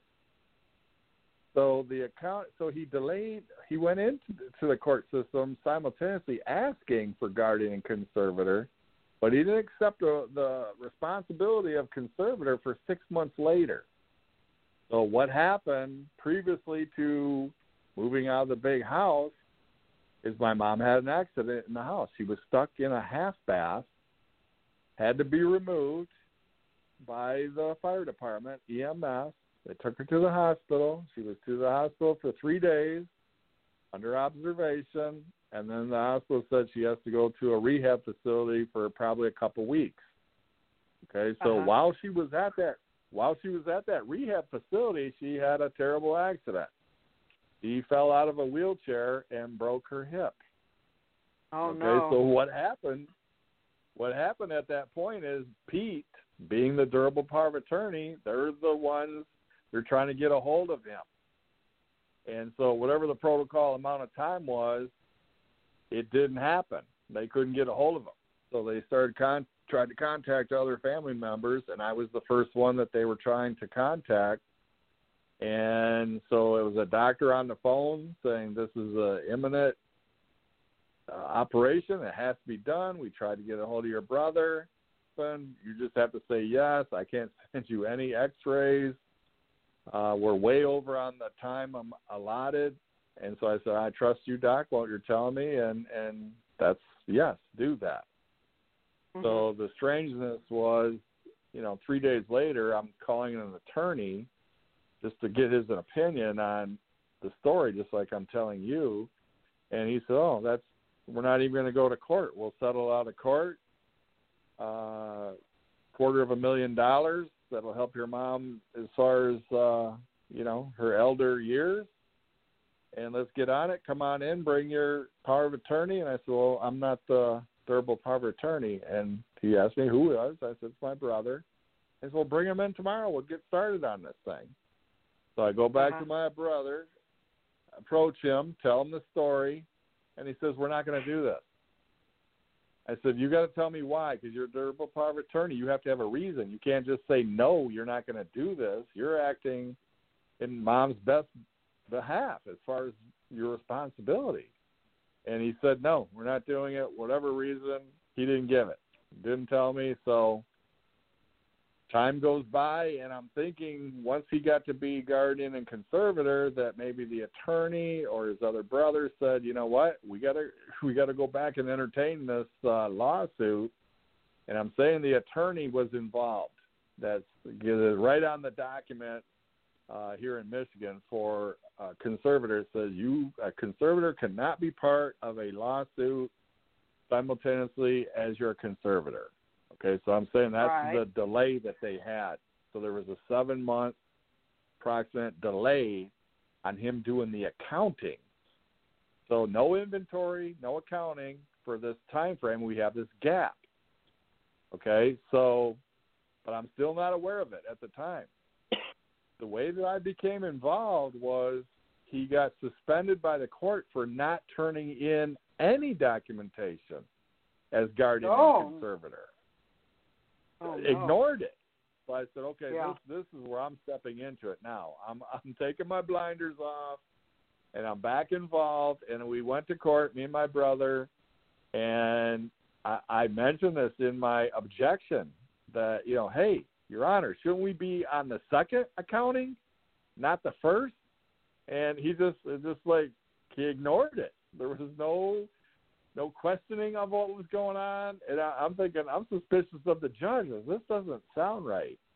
So the account, so he delayed. He went into the, to the court system simultaneously asking for guardian and conservator, but he didn't accept the, the responsibility of conservator for six months later. So what happened previously to moving out of the big house is my mom had an accident in the house. She was stuck in a half bath, had to be removed by the fire department, E M S. They took her to the hospital. She was to the hospital for three days under observation, and then the hospital said she has to go to a rehab facility for probably a couple weeks. Okay, so Uh-huh. while she was at that while she was at that rehab facility, she had a terrible accident. She fell out of a wheelchair and broke her hip. Oh, okay, no. so what happened? What happened at that point is Pete, being the durable power of attorney, they're the ones, they're trying to get a hold of him. And so whatever the protocol amount of time was, it didn't happen. They couldn't get a hold of him. So they started con- tried to contact other family members, and I was the first one that they were trying to contact. And so it was a doctor on the phone saying this is an imminent uh, operation. It has to be done. We tried to get a hold of your brother. And you just have to say yes. I can't send you any x-rays. Uh, we're way over on the time I'm allotted. And so I said, I trust you, Doc, what you're telling me. And, and that's, yes, do that. Mm-hmm. So the strangeness was, you know, three days later, I'm calling an attorney just to get his opinion on the story, just like I'm telling you. And he said, oh, that's, we're not even going to go to court. We'll settle out of court. Uh, quarter of a million dollars. That'll help your mom as far as, uh, you know, her elder years. And let's get on it. Come on in, bring your power of attorney. And I said, well, I'm not the durable power of attorney. And he asked me who it was. I said, it's my brother. I said, well, bring him in tomorrow. We'll get started on this thing. So I go back uh-huh. to my brother, approach him, tell him the story, and he says, we're not going to do this. I said, you got to tell me why, because you're a durable power of attorney. You have to have a reason. You can't just say, no, you're not going to do this. You're acting in mom's best behalf as far as your responsibility. And he said, no, we're not doing it. Whatever reason, he didn't give it. He didn't tell me. So time goes by, and I'm thinking once he got to be guardian and conservator that maybe the attorney or his other brother said, you know what, we got to we got to go back and entertain this uh, lawsuit. And I'm saying the attorney was involved. That's right on the document uh, here in Michigan for a conservator. It says you a conservator cannot be part of a lawsuit simultaneously as your conservator. Okay, so I'm saying that's right. the delay that they had. So there was a seven-month approximate delay on him doing the accounting. So no inventory, no accounting for this time frame. We have this gap. Okay, so, but I'm still not aware of it at the time. The way that I became involved was he got suspended by the court for not turning in any documentation as guardian oh. and conservator. Oh, no. Ignored it. So I said, okay, yeah. this this is where I'm stepping into it now. I'm I'm taking my blinders off, and I'm back involved. And we went to court, me and my brother, and I, I mentioned this in my objection that, you know, hey, Your Honor, shouldn't we be on the second accounting, not the first? And he just just like he ignored it. There was no. No questioning of what was going on. And I, I'm thinking, I'm suspicious of the judge. This doesn't sound right.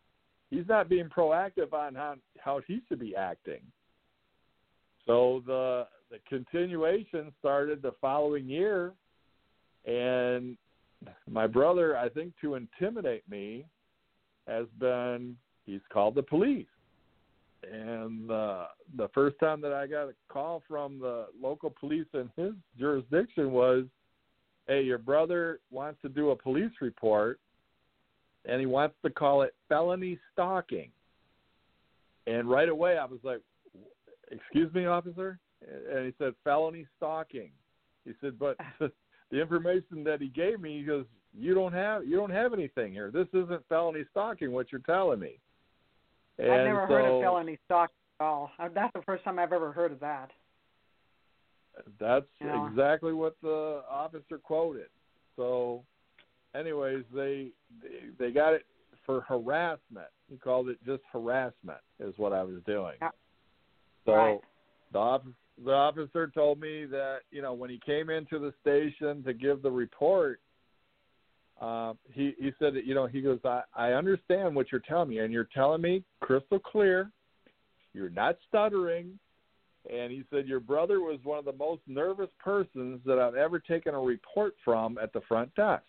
he's not being proactive on how, how he should be acting. So the the continuation started the following year, and my brother, I think to intimidate me, has been, he's called the police. And uh, the first time that I got a call from the local police in his jurisdiction was, hey, your brother wants to do a police report, and he wants to call it felony stalking. And right away I was like, excuse me, officer? And he said, felony stalking. He said, but the information that he gave me, he goes, you don't have you don't have anything here. This isn't felony stalking, what you're telling me. And I've never so, heard of felony stalking at all. That's the first time I've ever heard of that. That's you know? exactly what the officer quoted. So, anyways, they, they they got it for harassment. He called it just harassment is what I was doing. Yeah. So Right. the officer, the officer told me that, you know, when he came into the station to give the report, uh, he, he said that, you know, he goes, I, I understand what you're telling me, and you're telling me crystal clear. You're not stuttering. And he said, your brother was one of the most nervous persons that I've ever taken a report from at the front desk.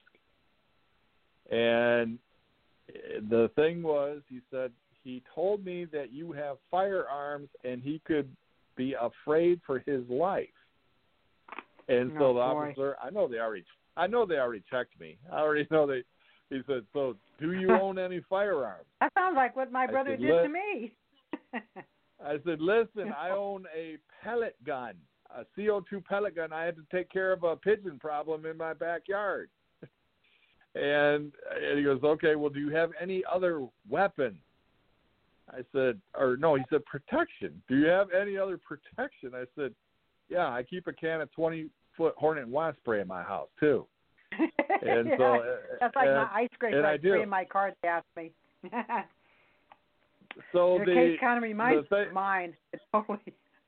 And the thing was, he said, he told me that you have firearms and he could be afraid for his life. And Oh, so the boy. officer, I know they already, I know they already checked me. I already know they, he said, so do you own any firearms? That sounds like what my I brother said, did "Let-" to me. I said, listen, I own a pellet gun, a C O two pellet gun. I had to take care of a pigeon problem in my backyard. and, and he goes, okay, well, do you have any other weapons? I said, or no, he said, protection. Do you have any other protection? I said, yeah, I keep a can of twenty-foot Hornet and Wasp spray in my house, too. And yeah, so, that's like and, my ice scraper. and I I do. spray in my car, they asked me. So Your the, case kind of reminds the me thing, of mine. It totally.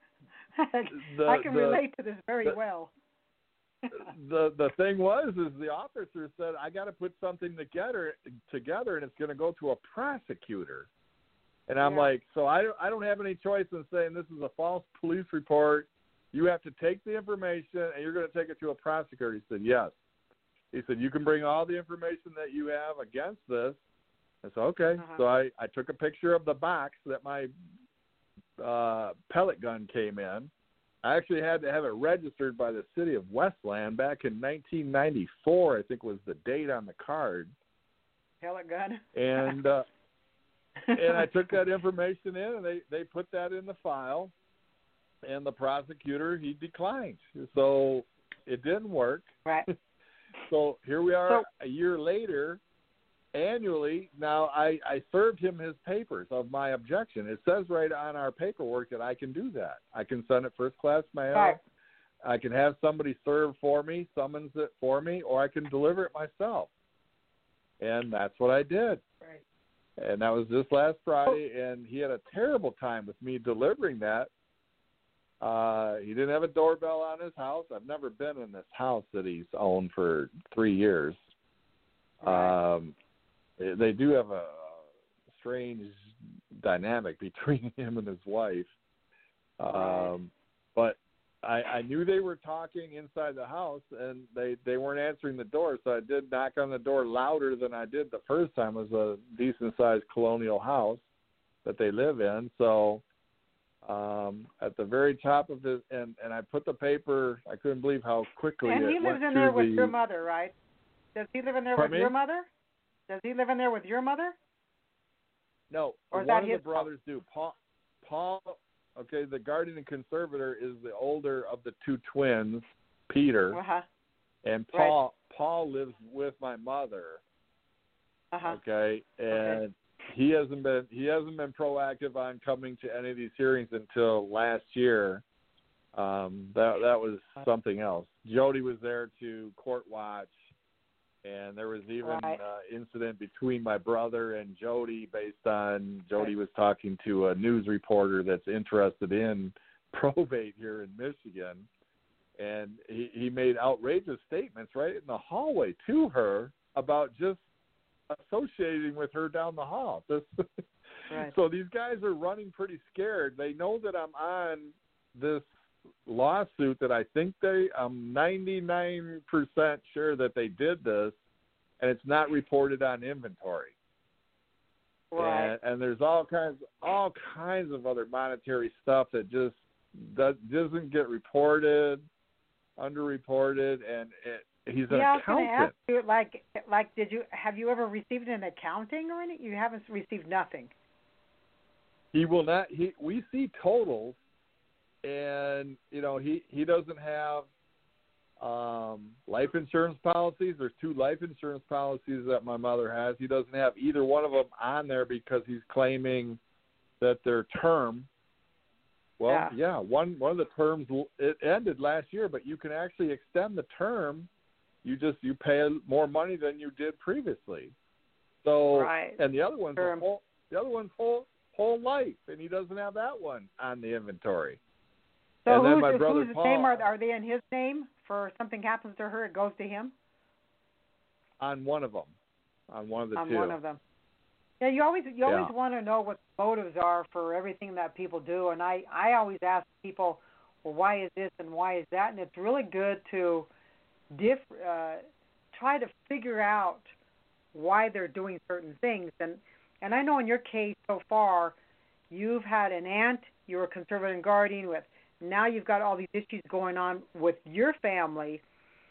the, I can the, relate to this very the, well. the the thing was is the officer said, I got to put something together together and it's going to go to a prosecutor. And I'm Yeah. like, so I don't I don't have any choice in saying this is a false police report. You have to take the information and you're going to take it to a prosecutor. He said, yes. He said, you can bring all the information that you have against this. I said, okay. Uh-huh. So I, I took a picture of the box that my uh, pellet gun came in. I actually had to have it registered by the city of Westland back in nineteen ninety-four, I think was the date on the card. Pellet gun. And uh, and I took that information in, and they, they put that in the file, and the prosecutor, he declined. So it didn't work. Right. So here we are So, a year later, annually. Now, I, I served him his papers of my objection. It says right on our paperwork that I can do that. I can send it first-class mail. Right. I can have somebody serve for me, summons it for me, or I can deliver it myself. And that's what I did. Right. And that was just last Friday, and he had a terrible time with me delivering that. Uh, he didn't have a doorbell on his house. I've never been in this house that he's owned for three years. Right. Um, they do have a strange dynamic between him and his wife. Um, Right. But I, I knew they were talking inside the house, and they, they weren't answering the door, so I did knock on the door louder than I did the first time. It was a decent-sized colonial house that they live in. So um, at the very top of it, and, and I put the paper, I couldn't believe how quickly And it he lives went in through there with the, your mother, right? Does he live in there Pardon with me? your mother? Does he live in there with your mother? No, Or is one that of the his brothers do. Paul, Paul, okay, the guardian and conservator is the older of the two twins, Peter, Uh-huh. and Paul. Paul lives with my mother. Uh-huh. Okay, and Okay. he hasn't been he hasn't been proactive on coming to any of these hearings until last year. Um, that that was something else. Jody was there to court watch. And there was even an Right. uh, incident between my brother and Jody based on Jody was talking to a news reporter that's interested in probate here in Michigan. And he, he made outrageous statements right in the hallway to her about just associating with her down the hall. This, Right. So these guys are running pretty scared. They know that I'm on this lawsuit that I think they, I'm ninety-nine percent sure that they did this, and it's not reported on inventory. Right. And, and there's all kinds, all kinds of other monetary stuff that just that doesn't get reported, underreported, and it, he's an yeah, I was going accountant. to ask you, like, like, did you have you ever received an accounting or anything? You haven't received nothing. He will not. He we see totals, and you know he he doesn't have um, life insurance policies. There's two life insurance policies that my mother has. He doesn't have either one of them on there because he's claiming that they're term. Well, Yeah. yeah, one one of the terms it ended last year, but you can actually extend the term. You just you pay more money than you did previously. So Right. and the other one's a Term. whole the other one's whole whole life, and he doesn't have that one on the inventory. So and then who's, my brother who's the Paul, name? Are, are they in his name? For if something happens to her, it goes to him? on one of them, on one of the on two. one of them. Yeah, you always you always Yeah. want to know what the motives are for everything that people do, and I I always ask people, well, why is this and why is that? And it's really good to diff uh, try to figure out why they're doing certain things. And and I know in your case so far, you've had an aunt you were conservative and guardian with. Now you've got all these issues going on with your family.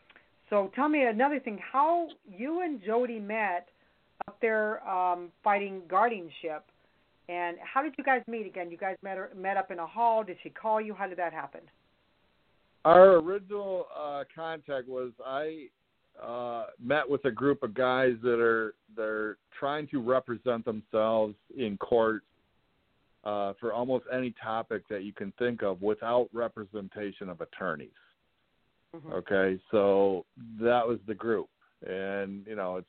So tell me another thing, how you and Jody met up there um, fighting guardianship, and how did you guys meet again? You guys met her, met up in a hall. Did she call you? How did that happen? Our original uh, contact was I uh, met with a group of guys that are they're trying to represent themselves in court uh, for almost any topic that you can think of without representation of attorneys. Mm-hmm. Okay, so that was the group, and you know it's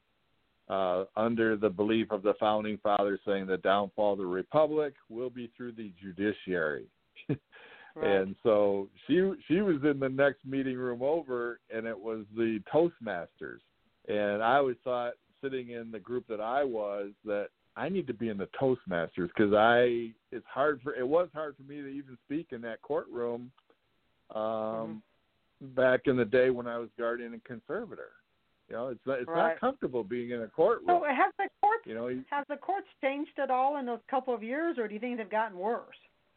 uh, under the belief of the founding fathers saying the downfall of the republic will be through the judiciary. Right. And so she she was in the next meeting room over, and it was the Toastmasters. And I always thought, sitting in the group that I was, that I need to be in the Toastmasters because I it's hard for it was hard for me to even speak in that courtroom um, mm-hmm. back in the day when I was guardian and conservator. You know, it's not, it's right. not comfortable being in a courtroom. So has the courts you know, has the courts changed at all in those couple of years, or do you think they've gotten worse?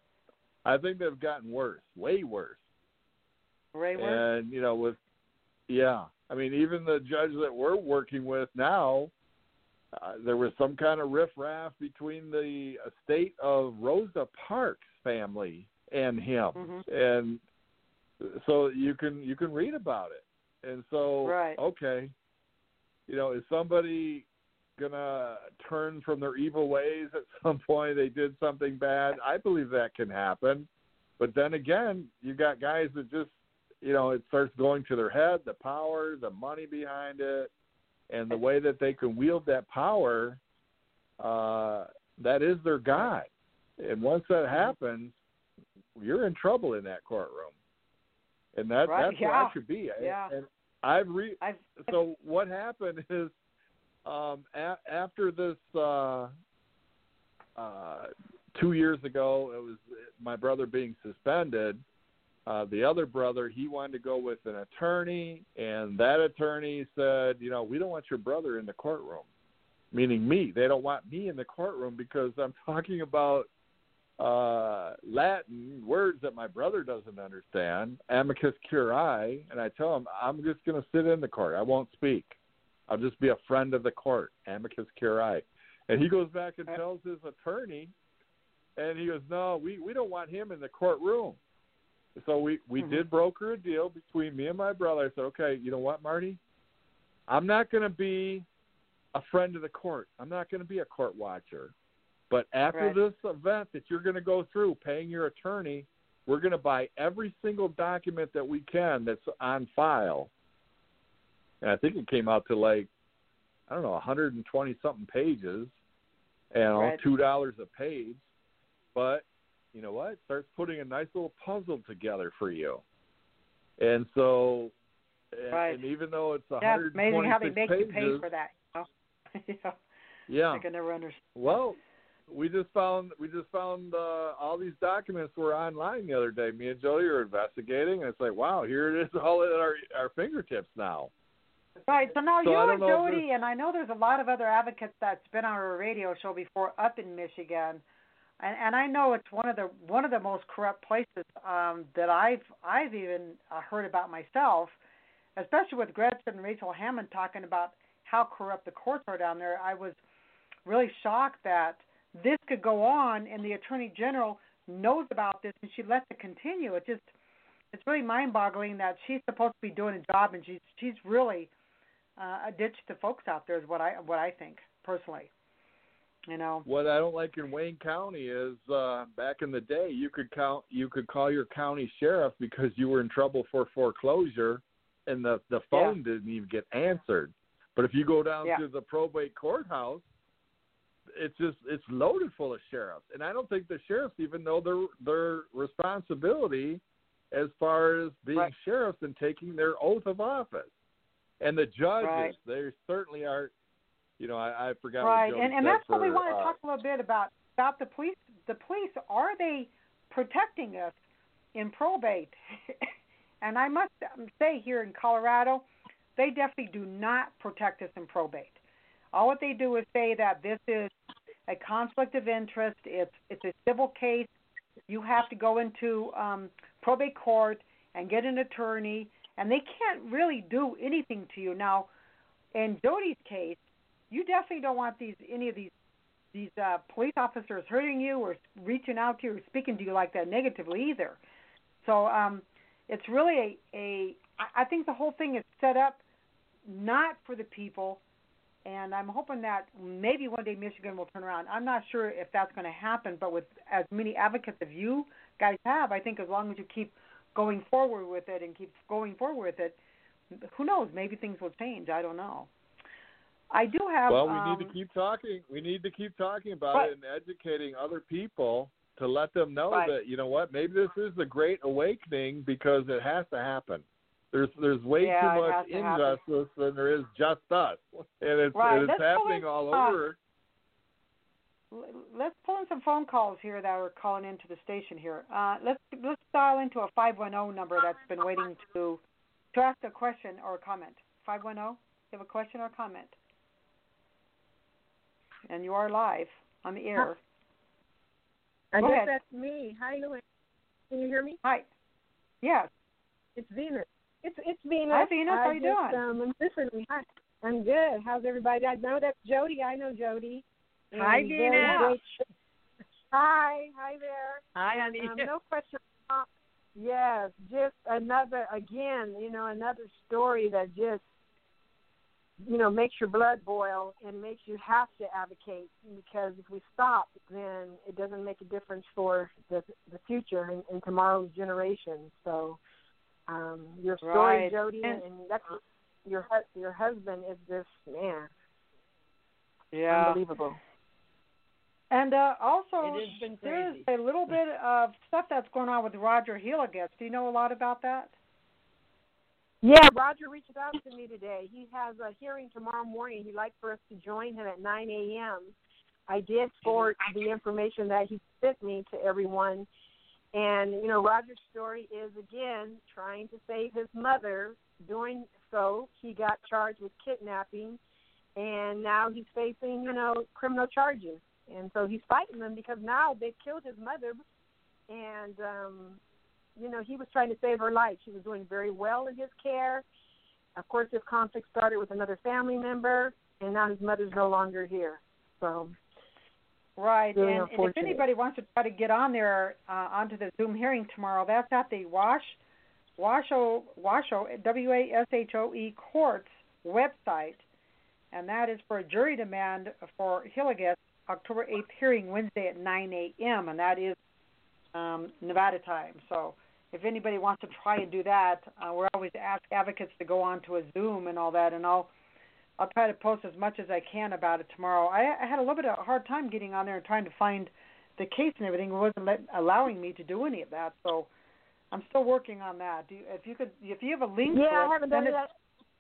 I think they've gotten worse, way worse. Way worse? And, you know, with, yeah. I mean, even the judge that we're working with now, uh, there was some kind of riffraff between the estate of Rosa Parks family and him. Mm-hmm. And so you can you can read about it. And so, right. okay, you know, is somebody gonna turn from their evil ways at some point? They did something bad. I believe that can happen, but then again, you got guys that just, you know, it starts going to their head, the power, the money behind it, and the way that they can wield that power. Uh, that is their God, and once that happens, you're in trouble in that courtroom, and that right. that's yeah. where I should be. Yeah. And I've re- I've, so what happened is. Um, a- after this, uh, uh, two years ago, it was my brother being suspended. Uh, the other brother, he wanted to go with an attorney, and that attorney said, you know, we don't want your brother in the courtroom, meaning me. They don't want me in the courtroom because I'm talking about uh, Latin words that my brother doesn't understand, amicus curiae, and I tell him, I'm just going to sit in the court. I won't speak. I'll just be a friend of the court, amicus curiae. And he goes back and tells his attorney, and he goes, no, we, we don't want him in the courtroom. So we, we mm-hmm. did broker a deal between me and my brother. I said, okay, you know what, Marty? I'm not going to be a friend of the court. I'm not going to be a court watcher. But after right. this event that you're going to go through, paying your attorney, we're going to buy every single document that we can that's on file. And I think it came out to like, I don't know, one hundred twenty something pages, and right. two dollars a page. But you know what? It starts putting a nice little puzzle together for you. And so, and, right. and even though it's one yeah, hundred twenty-six amazing how they make pages, you pay for that. You know? yeah. I can never understand. Well, we just found we just found uh, all these documents were online the other day. Me and Jody are investigating, and it's like, wow, here it is, all at our our fingertips now. Right. So now So I you don't and know if Jody, and I know there's a lot of other advocates that's been on our radio show before up in Michigan, and, and I know it's one of the one of the most corrupt places um, that I've I've even uh, heard about myself, especially with Gretchen and Rachel Hammond talking about how corrupt the courts are down there. I was really shocked that this could go on, and the Attorney General knows about this, and she lets it continue. It just it's really mind-boggling that she's supposed to be doing a job, and she's she's really Uh, a ditch to folks out there is what I what I think personally. You know. What I don't like in Wayne County is uh, back in the day you could count you could call your county sheriff because you were in trouble for foreclosure, and the the phone yeah. didn't even get answered. But if you go down yeah. to the probate courthouse, it's just it's loaded full of sheriffs, and I don't think the sheriffs even know their their responsibility as far as being right. sheriffs and taking their oath of office. And the judges, right. they certainly are, you know, I, I forgot right. what Jody and, and said that's for, what we want to uh, talk a little bit about, about the police. The police, are they protecting us in probate? And I must say here in Colorado, they definitely do not protect us in probate. All what they do is say that this is a conflict of interest. It's, it's a civil case. You have to go into um, probate court and get an attorney, and they can't really do anything to you. Now, in Jody's case, you definitely don't want these any of these these uh, police officers hurting you or reaching out to you or speaking to you like that negatively either. So um, it's really a, a – I think the whole thing is set up not for the people, and I'm hoping that maybe one day Michigan will turn around. I'm not sure if that's going to happen, but with as many advocates as you guys have, I think as long as you keep – going forward with it and keep going forward with it, who knows? Maybe things will change. I don't know. I do have. Well, we um, need to keep talking. We need to keep talking about right. it and educating other people to let them know right. that, you know what, maybe this is the great awakening because it has to happen. There's there's way yeah, too much to injustice than there is just us, and it's right. and it's Let's happening in, all uh, over. Let's pull in some phone calls here that are calling into the station here. Uh, let's let's dial into a five one zero number that's been waiting to to ask a question or a comment. five one zero, you have a question or a comment? And you are live on the air. I Go guess ahead. that's me. Hi, Louise. Can you hear me? Hi. Yes. It's Venus. It's it's Venus. Hi, Venus. I How you just, doing? Um, I'm listening. Hi. I'm good. How's everybody? I know that's Jody. I know Jody. Hi, And Venus. very great sh- Hi. Hi there. Hi, honey. Um, no question. Uh, yes, just another, again, you know, another story that just, you know, makes your blood boil and makes you have to advocate, because if we stop, then it doesn't make a difference for the the future and, and tomorrow's generation. So um, your story, Right. Jody, And- and that's your hu- your husband is just, man, Yeah. unbelievable. And uh, also, It has been there's crazy. a little bit of stuff that's going on with Roger Hillegas. Do you know a lot about that? Yeah, Roger reached out to me today. He has a hearing tomorrow morning. He'd like for us to join him at nine a.m. I did forward the information that he sent me to everyone. And, you know, Roger's story is, again, trying to save his mother. Doing so, he got charged with kidnapping, and now he's facing, you know, criminal charges. And so he's fighting them because now they've killed his mother, and, um, you know, he was trying to save her life. She was doing very well in his care. Of course, this conflict started with another family member, and now his mother's no longer here. So, Right. really and, and if unfortunate. anybody wants to try to get on there, uh, onto the Zoom hearing tomorrow, that's at the Wash, Washoe, Washoe, W A S H O E Courts website, and that is for a jury demand for Hillegas, October eighth hearing, Wednesday at nine a.m., and that is um, Nevada time. So if anybody wants to try and do that, uh, we're always ask advocates to go on to a Zoom and all that, and I'll I'll try to post as much as I can about it tomorrow. I, I had a little bit of a hard time getting on there and trying to find the case and everything. It wasn't let, allowing me to do any of that, so I'm still working on that. Do you, if you could, if you have a link yeah, to I it, haven't send done it. that.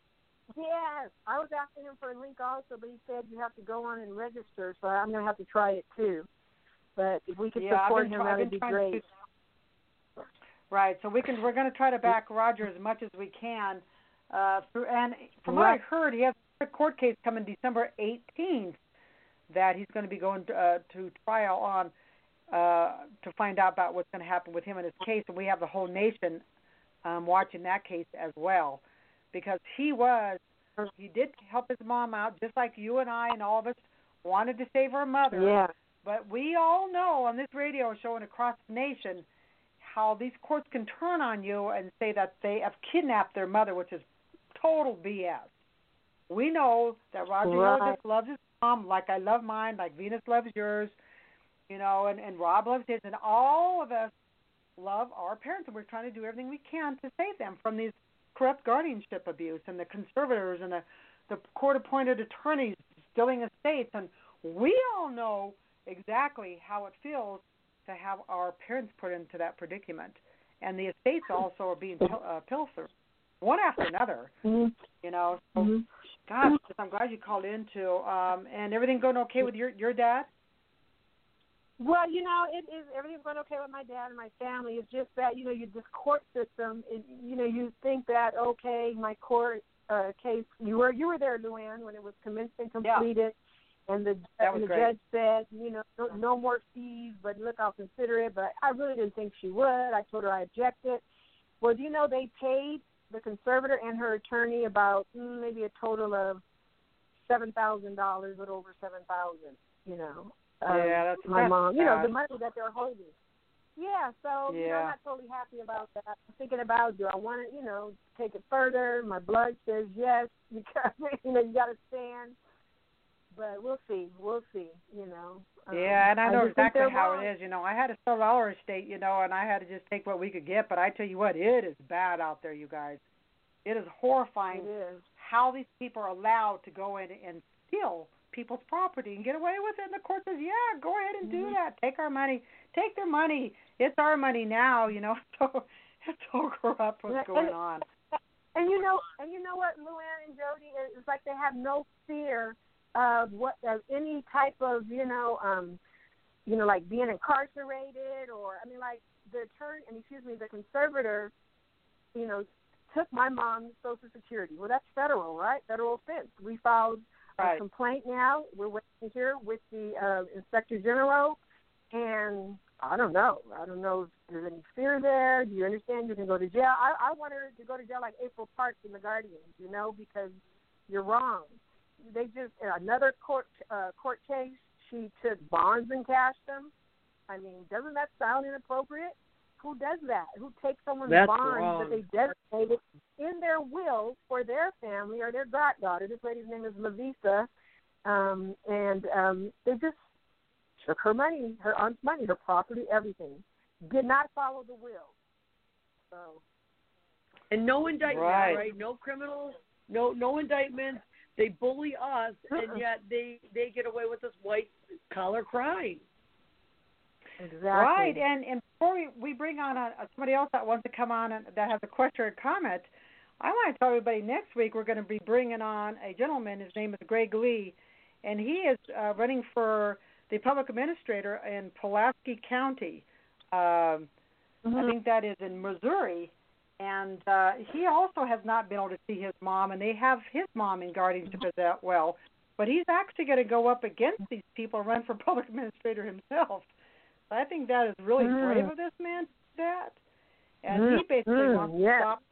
Yes, I was asking him for a link also, but he said you have to go on and register, so I'm going to have to try it too. But if we could yeah, support been, him, that would be great. To, right. So we can. We're going to try to back Roger as much as we can. Uh, through, and from what I heard, he has a court case coming December eighteenth that he's going to be going to, uh, to trial on uh, to find out about what's going to happen with him in his case. And we have the whole nation um, watching that case as well, because he was he did help his mom out, just like you and I and all of us wanted to save our mother. Yeah. But we all know on this radio show and across the nation how these courts can turn on you and say that they have kidnapped their mother, which is total B S. We know that Roger right. Hillis loves his mom like I love mine, like Venus loves yours, you know, and, and Rob loves his, and all of us love our parents, and we're trying to do everything we can to save them from these corrupt guardianship abuse and the conservators and the, the court-appointed attorneys stealing estates. And we all know exactly how it feels to have our parents put into that predicament. And the estates also are being pil- uh, pilfered, one after another, mm-hmm. you know. So, mm-hmm. gosh, I'm glad you called in, too. Um, and everything going okay with your, your dad? Well, you know, it is everything's going okay with my dad and my family. It's just that, you know, you this court system, it, you know, you think that, okay, my court uh, case, you were you were there, Luann, when it was commenced and completed. Yeah. And the, and the judge said, you know, no, no more fees, but look, I'll consider it. But I really didn't think she would. I told her I objected. Well, do you know they paid the conservator and her attorney about mm, maybe a total of seven thousand dollars, a little over seven thousand dollars, you know. Um, yeah, that's my that's mom. bad. You know, the money that they're holding. Yeah, so yeah. you know, I'm not totally happy about that. I'm thinking about, do I want to, you know, take it further? My blood says yes. Because, you know, you got to stand. But we'll see. We'll see, you know. Um, yeah, and I know I exactly how wrong. it is. You know, I had to sell our estate, you know, and I had to just take what we could get. But I tell you what, it is bad out there, you guys. It is horrifying it is. how these people are allowed to go in and steal people's property and get away with it. And the court says, yeah, go ahead and mm-hmm. do that. Take our money. Take their money. It's our money now, you know. So it's so corrupt what's and, going on. And you know, and you know what, Luann and Jody, it's like they have no fear of what of any type of, you know, um, you know, like being incarcerated, or I mean, like the attorney, and excuse me, the conservator, you know, took my mom's Social Security. Well, that's federal, right? Federal offense. We filed right. a complaint now. We're waiting here with the uh, Inspector General, and I don't know. I don't know if there's any fear there. Do you understand? You can go to jail. I, I want her to go to jail like April Parks in The Guardian, you know, because you're wrong. They just, in another court uh, court case, she took bonds and cashed them. I mean, doesn't that sound inappropriate? Who does that? Who takes someone's That's bonds wrong. that they designated in their will for their family or their goddaughter? This lady's name is Lavisa, um, and um, they just took her money, her aunt's money, her property, everything. Did not follow the will. So, and no indictment, right? right? No criminals, no no indictments. They bully us, and yet they, they get away with this white collar crime. Exactly. Right, and, and before we, we bring on a, a, somebody else that wants to come on and that has a question or comment, I want to tell everybody next week we're going to be bringing on a gentleman. His name is Greg Lee, and he is uh, running for the public administrator in Pulaski County. Um, mm-hmm. I think that is in Missouri. And uh, he also has not been able to see his mom, and they have his mom in guardianship as well. But he's actually going to go up against these people and run for public administrator himself. So I think that is really mm. brave of this man to do that. And mm. he basically mm. wants yeah. to stop.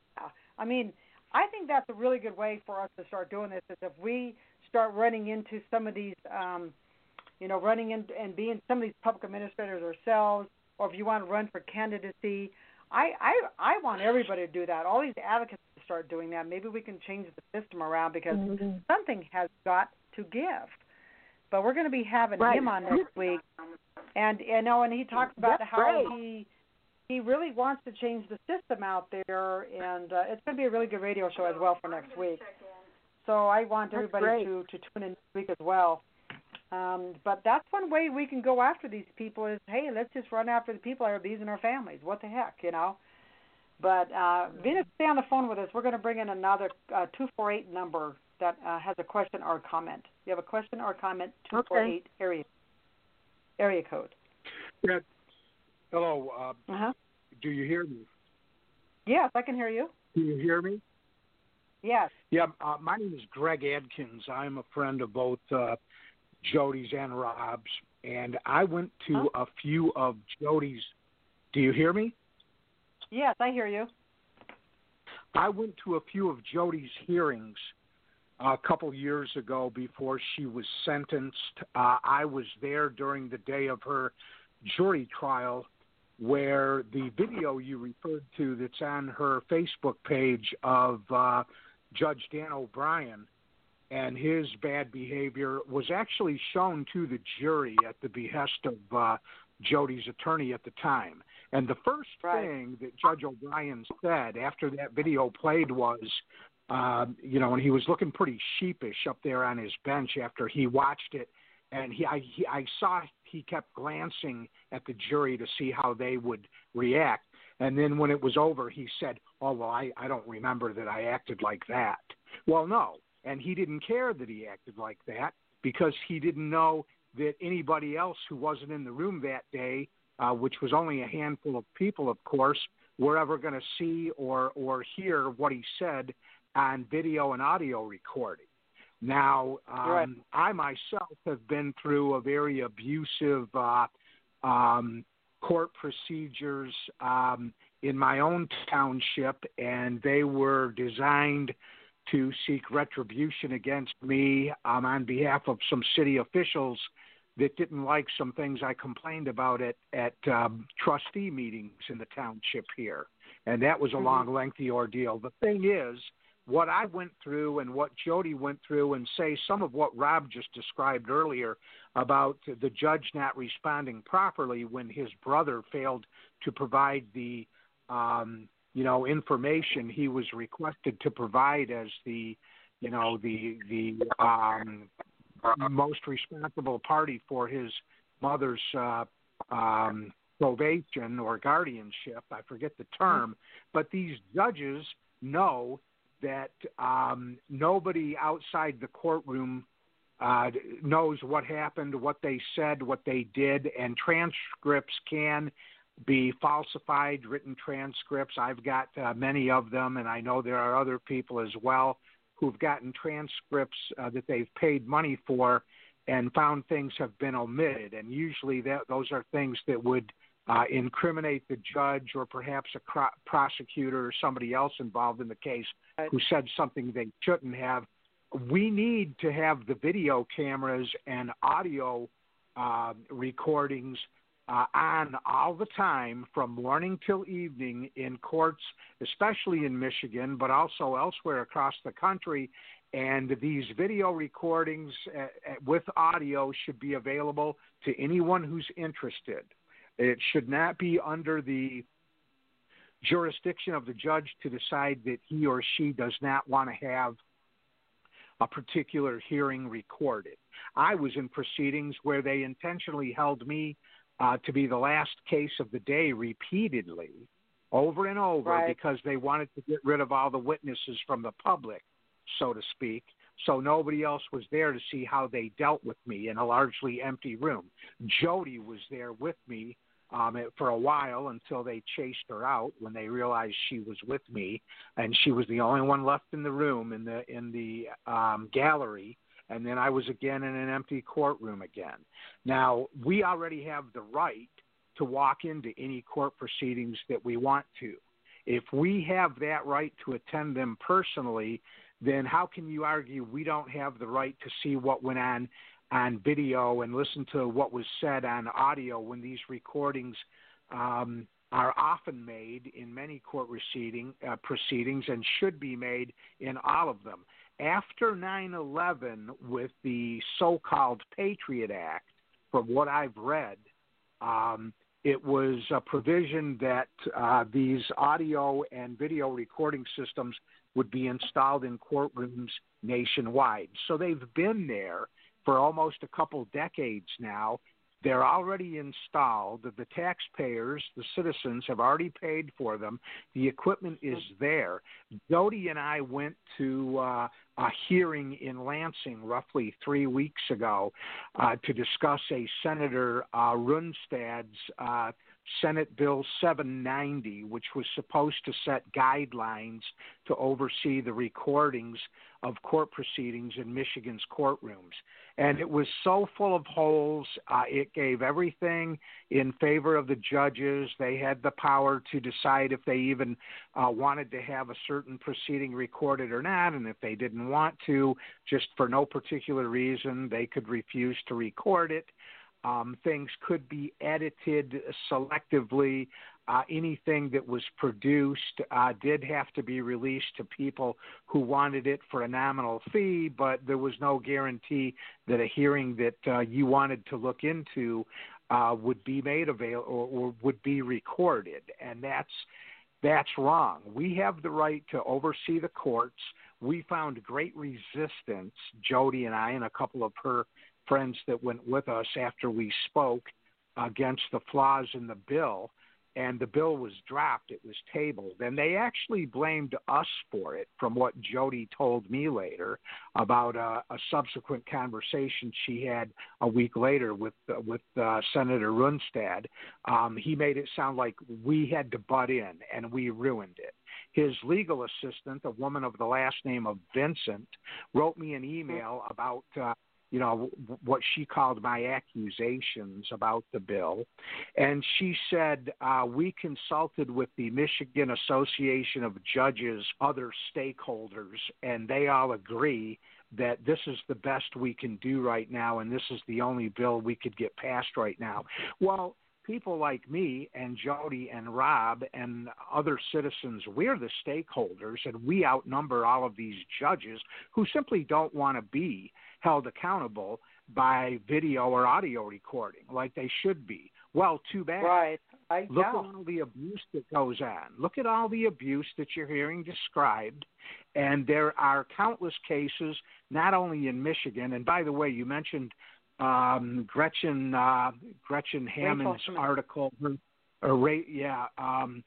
I mean, I think that's a really good way for us to start doing this, is if we start running into some of these, um, you know, running in and being some of these public administrators ourselves, or if you want to run for candidacy. I, I I want everybody to do that. All these advocates to start doing that. Maybe we can change the system around, because mm-hmm. something has got to give. But we're going to be having right. him on next week, and you know, and he talks about That's how great. he he really wants to change the system out there, and uh, it's going to be a really good radio show as well for next week. So I want That's everybody great. to to tune in next week as well. Um, but that's one way we can go after these people is, hey, let's just run after the people that are abusing our families. What the heck, you know? But uh, Venus, stay on the phone with us. We're going to bring in another uh, two four eight number that uh, has a question or a comment. If you have a question or a comment, two four eight Okay. area area code. Yeah. Hello. Uh, Uh-huh. Do you hear me? Yes, I can hear you. Do you hear me? Yes. Yeah. Uh, my name is Greg Adkins. I'm a friend of both uh, Jody's and Rob's, and I went to huh? a few of Jody's. Do you hear me? Yes, I hear you. I went to a few of Jody's hearings a couple years ago before she was sentenced. Uh, I was there during the day of her jury trial, where the video you referred to that's on her Facebook page of uh, Judge Dan O'Brien and his bad behavior was actually shown to the jury at the behest of uh, Jody's attorney at the time. And the first right. thing that Judge O'Brien said after that video played was, uh, you know, and he was looking pretty sheepish up there on his bench after he watched it, and he I, he, I saw he kept glancing at the jury to see how they would react. And then when it was over, he said, oh, well, I, I don't remember that I acted like that. Well, no, and he didn't care that he acted like that because he didn't know that anybody else who wasn't in the room that day, uh, which was only a handful of people, of course, were ever going to see or, or hear what he said on video and audio recording. Now, um, right. I myself have been through a very abusive uh, um, court procedures um, in my own township, and they were designed to seek retribution against me um, on behalf of some city officials that didn't like some things I complained about at, at um, trustee meetings in the township here. And that was a mm-hmm. long, lengthy ordeal. The thing is, what I went through and what Jody went through, and say some of what Rob just described earlier about the judge not responding properly when his brother failed to provide the, um, you know, information he was requested to provide as the, you know, the the um, most responsible party for his mother's uh, um, probation or guardianship. I forget the term, but these judges know that um, nobody outside the courtroom uh, knows what happened, what they said, what they did, and transcripts can be falsified, written transcripts. I've got uh, many of them, and I know there are other people as well who've gotten transcripts uh, that they've paid money for and found things have been omitted. And usually that, those are things that would uh, incriminate the judge or perhaps a cro- prosecutor or somebody else involved in the case who said something they shouldn't have. We need to have the video cameras and audio uh, recordings uh, on all the time from morning till evening in courts, especially in Michigan, but also elsewhere across the country. And these video recordings uh, with audio should be available to anyone who's interested. It should not be under the jurisdiction of the judge to decide that he or she does not want to have a particular hearing recorded. I was in proceedings where they intentionally held me uh, to be the last case of the day repeatedly, over and over, right. because they wanted to get rid of all the witnesses from the public, so to speak, so nobody else was there to see how they dealt with me in a largely empty room. Jody was there with me Um, for a while until they chased her out when they realized she was with me, and she was the only one left in the room in the in the um, gallery. And then I was again in an empty courtroom again. Now, we already have the right to walk into any court proceedings that we want to. If we have that right to attend them personally, then how can you argue we don't have the right to see what went on on video and listen to what was said on audio when these recordings um, are often made in many court proceeding, uh, proceedings and should be made in all of them. After nine eleven, with the so-called Patriot Act, from what I've read, um, it was a provision that uh, these audio and video recording systems would be installed in courtrooms nationwide. So they've been there for almost a couple decades now, They're already installed. The taxpayers, the citizens, have already paid for them. The equipment is there. Jody and I went to uh, a hearing in Lansing roughly three weeks ago uh, to discuss a Senator uh, Runstad's uh, Senate Bill seven ninety, which was supposed to set guidelines to oversee the recordings of court proceedings in Michigan's courtrooms. And it was so full of holes. Uh, it gave everything in favor of the judges. They had the power to decide if they even uh, wanted to have a certain proceeding recorded or not. And if they didn't want to, just for no particular reason, they could refuse to record it. Um, things could be edited selectively. Uh, anything that was produced uh, did have to be released to people who wanted it for a nominal fee, but there was no guarantee that a hearing that uh, you wanted to look into uh, would be made available or, or would be recorded, and that's that's wrong. We have the right to oversee the courts. We found great resistance, Jody and I and a couple of her friends that went with us after we spoke, against the flaws in the bill, and the bill was dropped. It was tabled, and they actually blamed us for it, from what Jody told me later about a, a subsequent conversation she had a week later with uh, with uh, Senator Runstad. Um, he made it sound like we had to butt in and we ruined it. His legal assistant, a woman of the last name of Vincent, wrote me an email about uh, you know, what she called my accusations about the bill. And she said, uh, we consulted with the Michigan Association of Judges, other stakeholders, and they all agree that this is the best we can do right now, and this is the only bill we could get passed right now. Well, people like me and Jody and Rob and other citizens, we're the stakeholders, and we outnumber all of these judges who simply don't want to be held accountable by video or audio recording like they should be. Well, too bad. Right. I, Look yeah. at all the abuse that goes on. Look at all the abuse that you're hearing described. And there are countless cases, not only in Michigan. And by the way, you mentioned um, Gretchen uh, Gretchen Hammond's article. Or, or, yeah, um,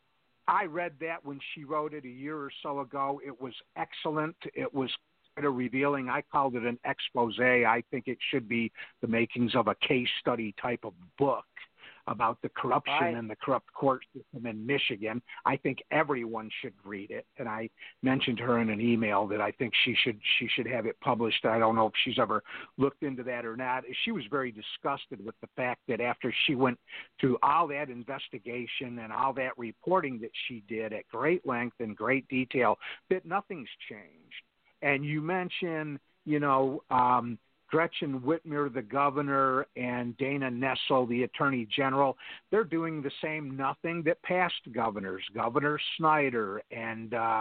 I read that when she wrote it a year or so ago. It was excellent. It was revealing. I called it an expose. I think it should be the makings of a case study type of book about the corruption right. and the corrupt court system in Michigan. I think everyone should read it, and I mentioned her in an email that I think she should she should have it published. I don't know if she's ever looked into that or not. She was very disgusted with the fact that after she went through all that investigation and all that reporting that she did at great length and great detail, that nothing's changed. And you mentioned, you know, um, Gretchen Whitmer, the governor, and Dana Nessel, the attorney general. They're doing the same nothing that past governors, Governor Snyder and uh,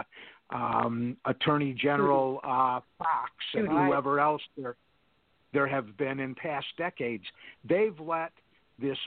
um, Attorney General uh, Fox and whoever else there, there have been in past decades. They've let this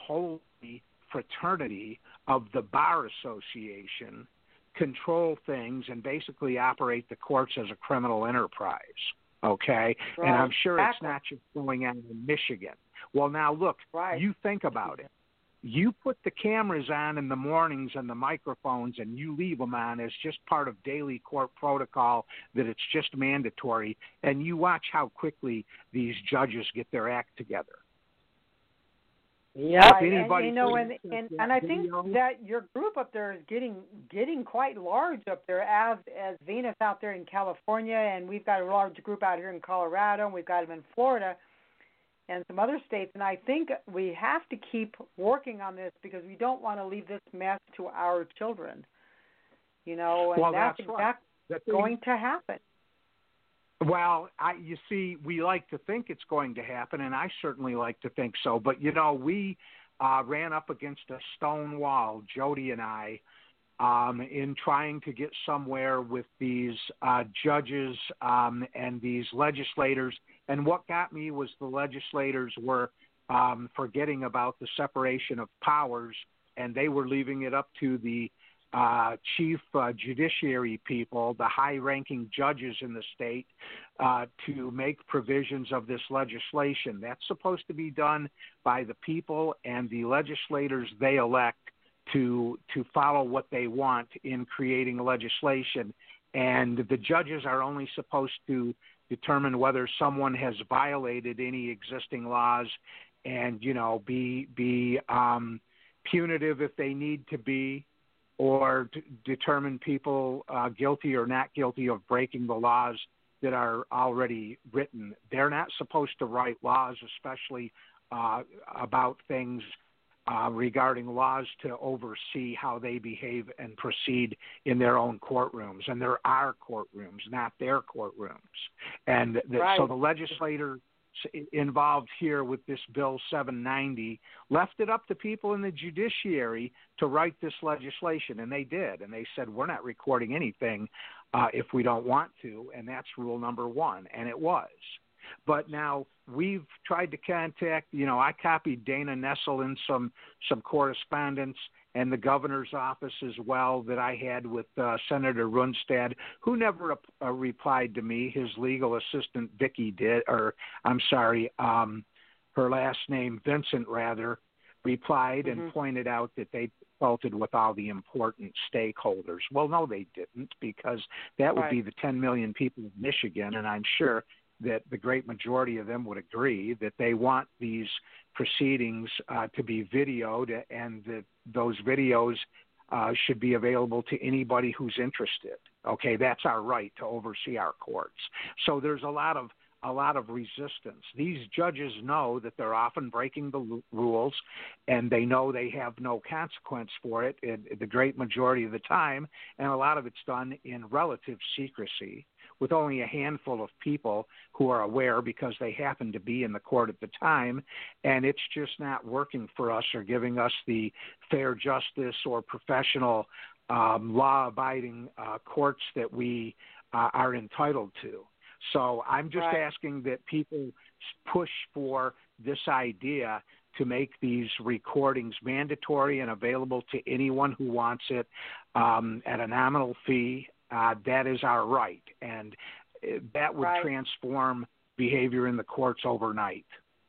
unholy fraternity of the Bar Association control things and basically operate the courts as a criminal enterprise, okay? Right. And I'm sure exactly. It's not just going on in Michigan. Well, now, look, right. You think about it. You put the cameras on in the mornings and the microphones, and you leave them on as just part of daily court protocol, that it's just mandatory, and you watch how quickly these judges get their act together. Yeah, right. and you know, and, and and I think that your group up there is getting getting quite large up there, as as Venus out there in California, and we've got a large group out here in Colorado, and we've got them in Florida, and some other states. And I think we have to keep working on this because we don't want to leave this mess to our children. You know, and well, that's, that's exactly right. what's going to happen. Well, I, you see, we like to think it's going to happen, and I certainly like to think so. But, you know, we uh, ran up against a stone wall, Jody and I, um, in trying to get somewhere with these uh, judges um, and these legislators. And what got me was the legislators were um, forgetting about the separation of powers, and they were leaving it up to the uh, chief uh, judiciary people, the high-ranking judges in the state, uh, to make provisions of this legislation. That's supposed to be done by the people and the legislators they elect to to follow what they want in creating legislation. And the judges are only supposed to determine whether someone has violated any existing laws and, you know, be be um, punitive if they need to be, or to determine people uh, guilty or not guilty of breaking the laws that are already written. They're not supposed to write laws, especially uh, about things uh, regarding laws to oversee how they behave and proceed in their own courtrooms. And there are courtrooms, not their courtrooms. And the, right. so the legislator involved here with this Bill seven ninety left it up to people in the judiciary to write this legislation, and they did. And they said, we're not recording anything uh, if we don't want to, and that's rule number one, and it was. But now we've tried to contact, you know, I copied Dana Nessel in some, some correspondence, and the governor's office as well that I had with uh, Senator Runstad, who never uh, replied to me. His legal assistant, Vicky, did, or I'm sorry, um, her last name, Vincent, rather, replied mm-hmm. and pointed out that they consulted with all the important stakeholders. Well, no, they didn't, because that would right. be the ten million people of Michigan, and I'm sure that the great majority of them would agree that they want these proceedings uh, to be videoed, and that those videos uh, should be available to anybody who's interested. Okay, that's our right to oversee our courts. So there's a lot of a lot of resistance. These judges know that they're often breaking the l- rules, and they know they have no consequence for it in, in the great majority of the time, and a lot of it's done in relative secrecy, with only a handful of people who are aware because they happen to be in the court at the time, and it's just not working for us or giving us the fair justice or professional um, law-abiding uh, courts that we uh, are entitled to. So I'm just right. asking that people push for this idea to make these recordings mandatory and available to anyone who wants it um, at a nominal fee. Uh, that is our right, and that would right. transform behavior in the courts overnight.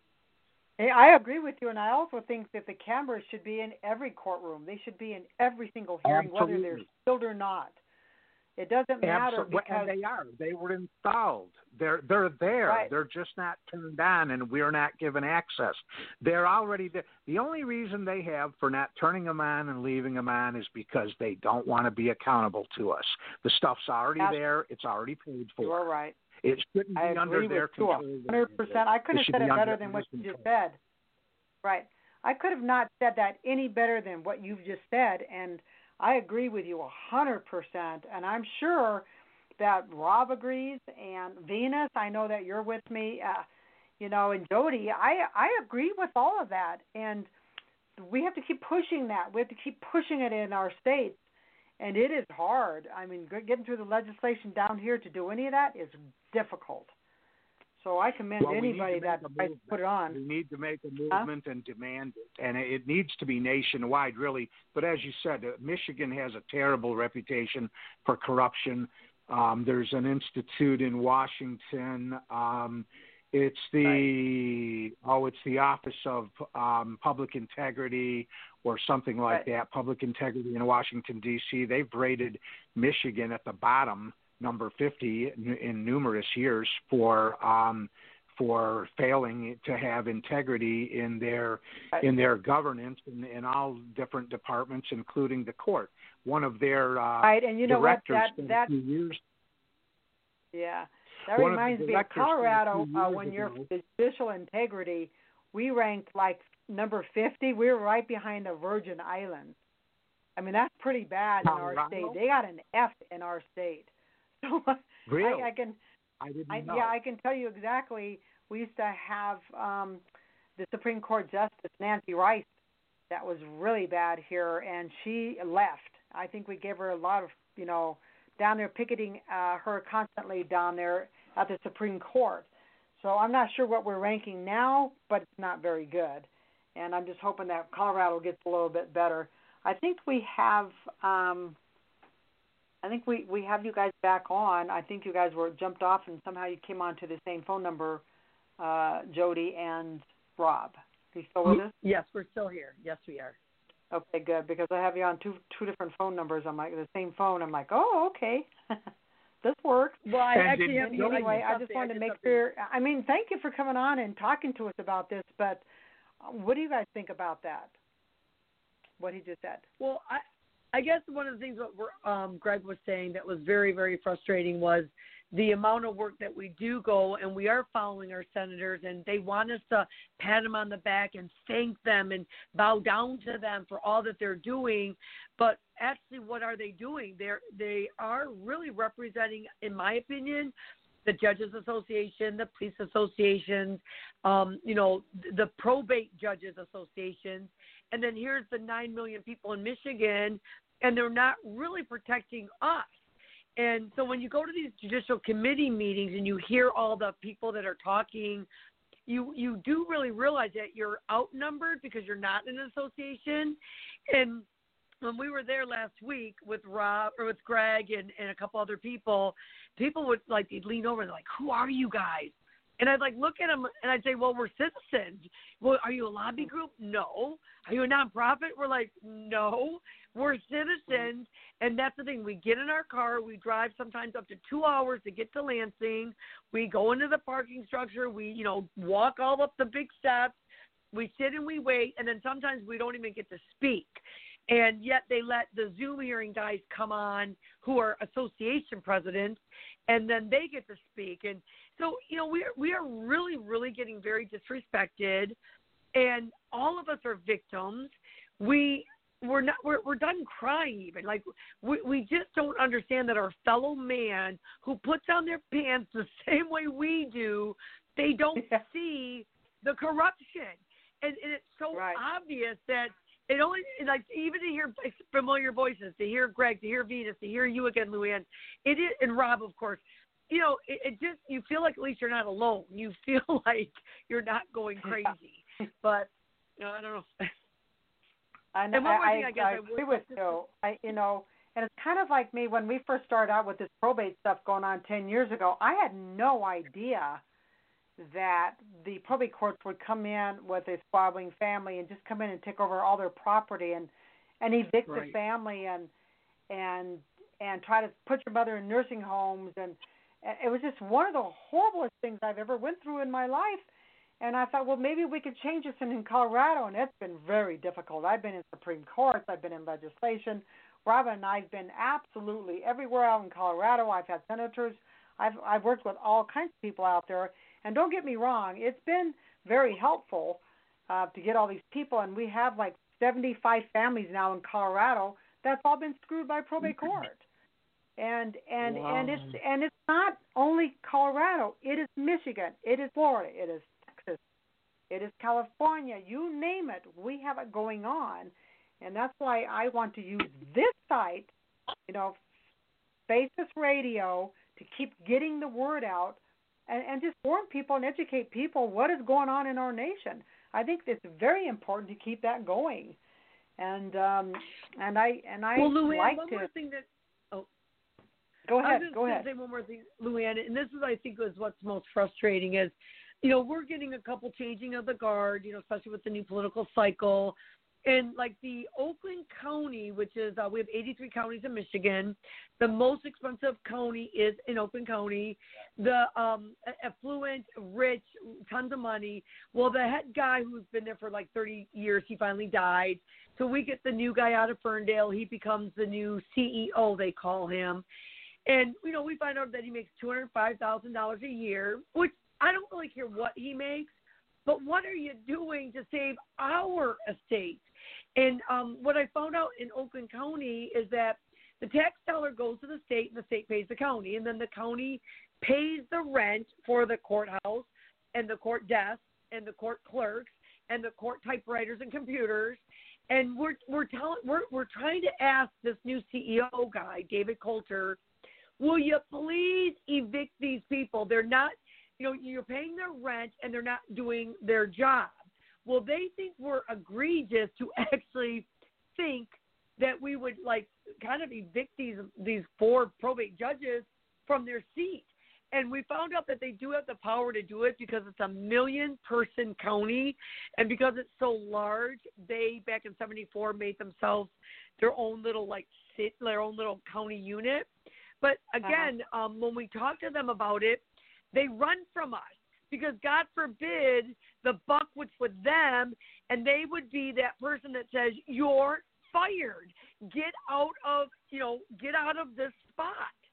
Hey, I agree with you, and I also think that the cameras should be in every courtroom. They should be in every single hearing, Absolutely. whether they're sealed or not. It doesn't matter Absolutely. because and they are. They were installed. They're they're there. Right. They're just not turned on, and we're not given access. They're already there. The only reason they have for not turning them on and leaving them on is because they don't want to be accountable to us. The stuff's already Absolutely. there. It's already paid for. You're right. It shouldn't be I under agree their with you control. one hundred percent. I couldn't it have said it better under than what you control. just said. Right. I could have not said that any better than what you've just said, and I agree with you one hundred percent, and I'm sure that Rob agrees, and Venus, I know that you're with me, uh, you know, and Jody, I I agree with all of that, and we have to keep pushing that. We have to keep pushing it in our states, and it is hard. I mean, getting through the legislation down here to do any of that is difficult. So I commend well, anybody that tries to put it on. We need to make a movement huh? and demand it, and it needs to be nationwide, really. But as you said, Michigan has a terrible reputation for corruption. Um, there's an institute in Washington. Um, it's the right. oh, it's the Office of um, Public Integrity or something like right. that. Public Integrity in Washington D C. They've rated Michigan at the bottom, number fifty, in, in numerous years for um, for failing to have integrity in their right. in their governance in, in all different departments, including the court. One of their uh, right, and you know what? That that years, yeah, that reminds me of Colorado. Uh, when you're judicial integrity, we ranked like number fifty. We were right behind the Virgin Islands. I mean, that's pretty bad Colorado? in our state. They got an F in our state. So really, I, I can, I didn't I, know. Yeah, I can tell you exactly. We used to have um, the Supreme Court Justice Nancy Rice. That was really bad here, and she left. I think we gave her a lot of, you know, down there picketing uh, her constantly down there at the Supreme Court. So I'm not sure what we're ranking now, but it's not very good. And I'm just hoping that Colorado gets a little bit better. I think we have. Um, I think we, we have you guys back on. I think you guys were jumped off, and somehow you came on to the same phone number, uh, Jody and Rob. Are you still with us? Yes, we're still here. Yes, we are. Okay, good, because I have you on two two different phone numbers. I'm like the same phone. I'm like, oh, okay, this works. Well, I actually have you. Anyway, I just wanted to make sure. I mean, thank you for coming on and talking to us about this. But what do you guys think about that? What he just said. Well, I. I guess one of the things that we're, um, Greg was saying that was very, very frustrating was the amount of work that we do go, and we are following our senators, and they want us to pat them on the back and thank them and bow down to them for all that they're doing. But actually, what are they doing? They're, they are really representing, in my opinion, the Judges Association, the Police Associations, um, you know, the Probate Judges Associations. And then here's the nine million people in Michigan, and they're not really protecting us. And so when you go to these judicial committee meetings and you hear all the people that are talking, you you do really realize that you're outnumbered because you're not in an association. And when we were there last week with Rob or with Greg and, and a couple other people, people would like they'd lean over and they're like, "Who are you guys?" And I'd like look at them and I'd say, "Well, we're citizens." "Well, are you a lobby group?" "No." "Are you a nonprofit?" We're like, "No, we're citizens." And that's the thing. We get in our car. We drive sometimes up to two hours to get to Lansing. We go into the parking structure. We, you know, walk all up the big steps. We sit and we wait. And then sometimes we don't even get to speak. And yet they let the Zoom hearing guys come on who are association presidents, and then they get to speak. And so, you know, we are, we are really, really getting very disrespected, and all of us are victims. We we're not we're we're done crying even. Like we we just don't understand that our fellow man who puts on their pants the same way we do, they don't yeah. see the corruption, and, and it's so right. obvious that. It only like even to hear familiar voices, to hear Greg, to hear Venus, to hear you again, Luann, it is, and Rob, of course. You know, it, it just you feel like at least you're not alone. You feel like you're not going crazy. But you know, I don't know. And, and one more thing, I, I guess I, I agree with you. I, you know, and it's kind of like me when we first started out with this probate stuff going on ten years ago. I had no idea that the probate courts would come in with a squabbling family and just come in and take over all their property and, and evict right. the family and and and try to put your mother in nursing homes, and, and it was just one of the horriblest things I've ever went through in my life. And I thought, well, maybe we could change this in, in Colorado, and it's been very difficult. I've been in Supreme Courts, I've been in legislation. Robin and I've been absolutely everywhere out in Colorado. I've had senators. I've I've worked with all kinds of people out there. And don't get me wrong, it's been very helpful uh, to get all these people, and we have like seventy-five families now in Colorado that's all been screwed by probate court. And and wow. and it's and it's not only Colorado; it is Michigan, it is Florida, it is Texas, it is California. You name it, we have it going on, and that's why I want to use this site, you know, Faces Radio, to keep getting the word out. And, and just warn people and educate people what is going on in our nation. I think it's very important to keep that going. And um, and I and I well, Luann, like one to. More thing that, oh, go ahead. I was just go ahead. Say one more thing, Luann, and this is I think is what's most frustrating is, you know, we're getting a couple changing of the guard, you know, especially with the new political cycle. And like the Oakland County, which is, uh, we have eighty-three counties in Michigan. The most expensive county is in Oakland County. The um, affluent, rich, tons of money. Well, the head guy who's been there for like thirty years, he finally died. So we get the new guy out of Ferndale. He becomes the new C E O, they call him. And, you know, we find out that he makes two hundred five thousand dollars a year, which I don't really care what he makes. But what are you doing to save our estate? And um, what I found out in Oakland County is that the tax dollar goes to the state, and the state pays the county, and then the county pays the rent for the courthouse and the court desks and the court clerks and the court typewriters and computers. And we're we're telling we're we're trying to ask this new C E O guy, David Coulter, will you please evict these people? They're not. You know, you're paying their rent and they're not doing their job. Well, they think we're egregious to actually think that we would like kind of evict these these four probate judges from their seat. And we found out that they do have the power to do it because it's a million person county, and because it's so large, they back in seventy-four made themselves their own little like sit, their own little county unit. But again, uh-huh. um, when we talk to them about it, they run from us because God forbid the buck was with them, and they would be that person that says, "You're fired. Get out of you know get out of this spot."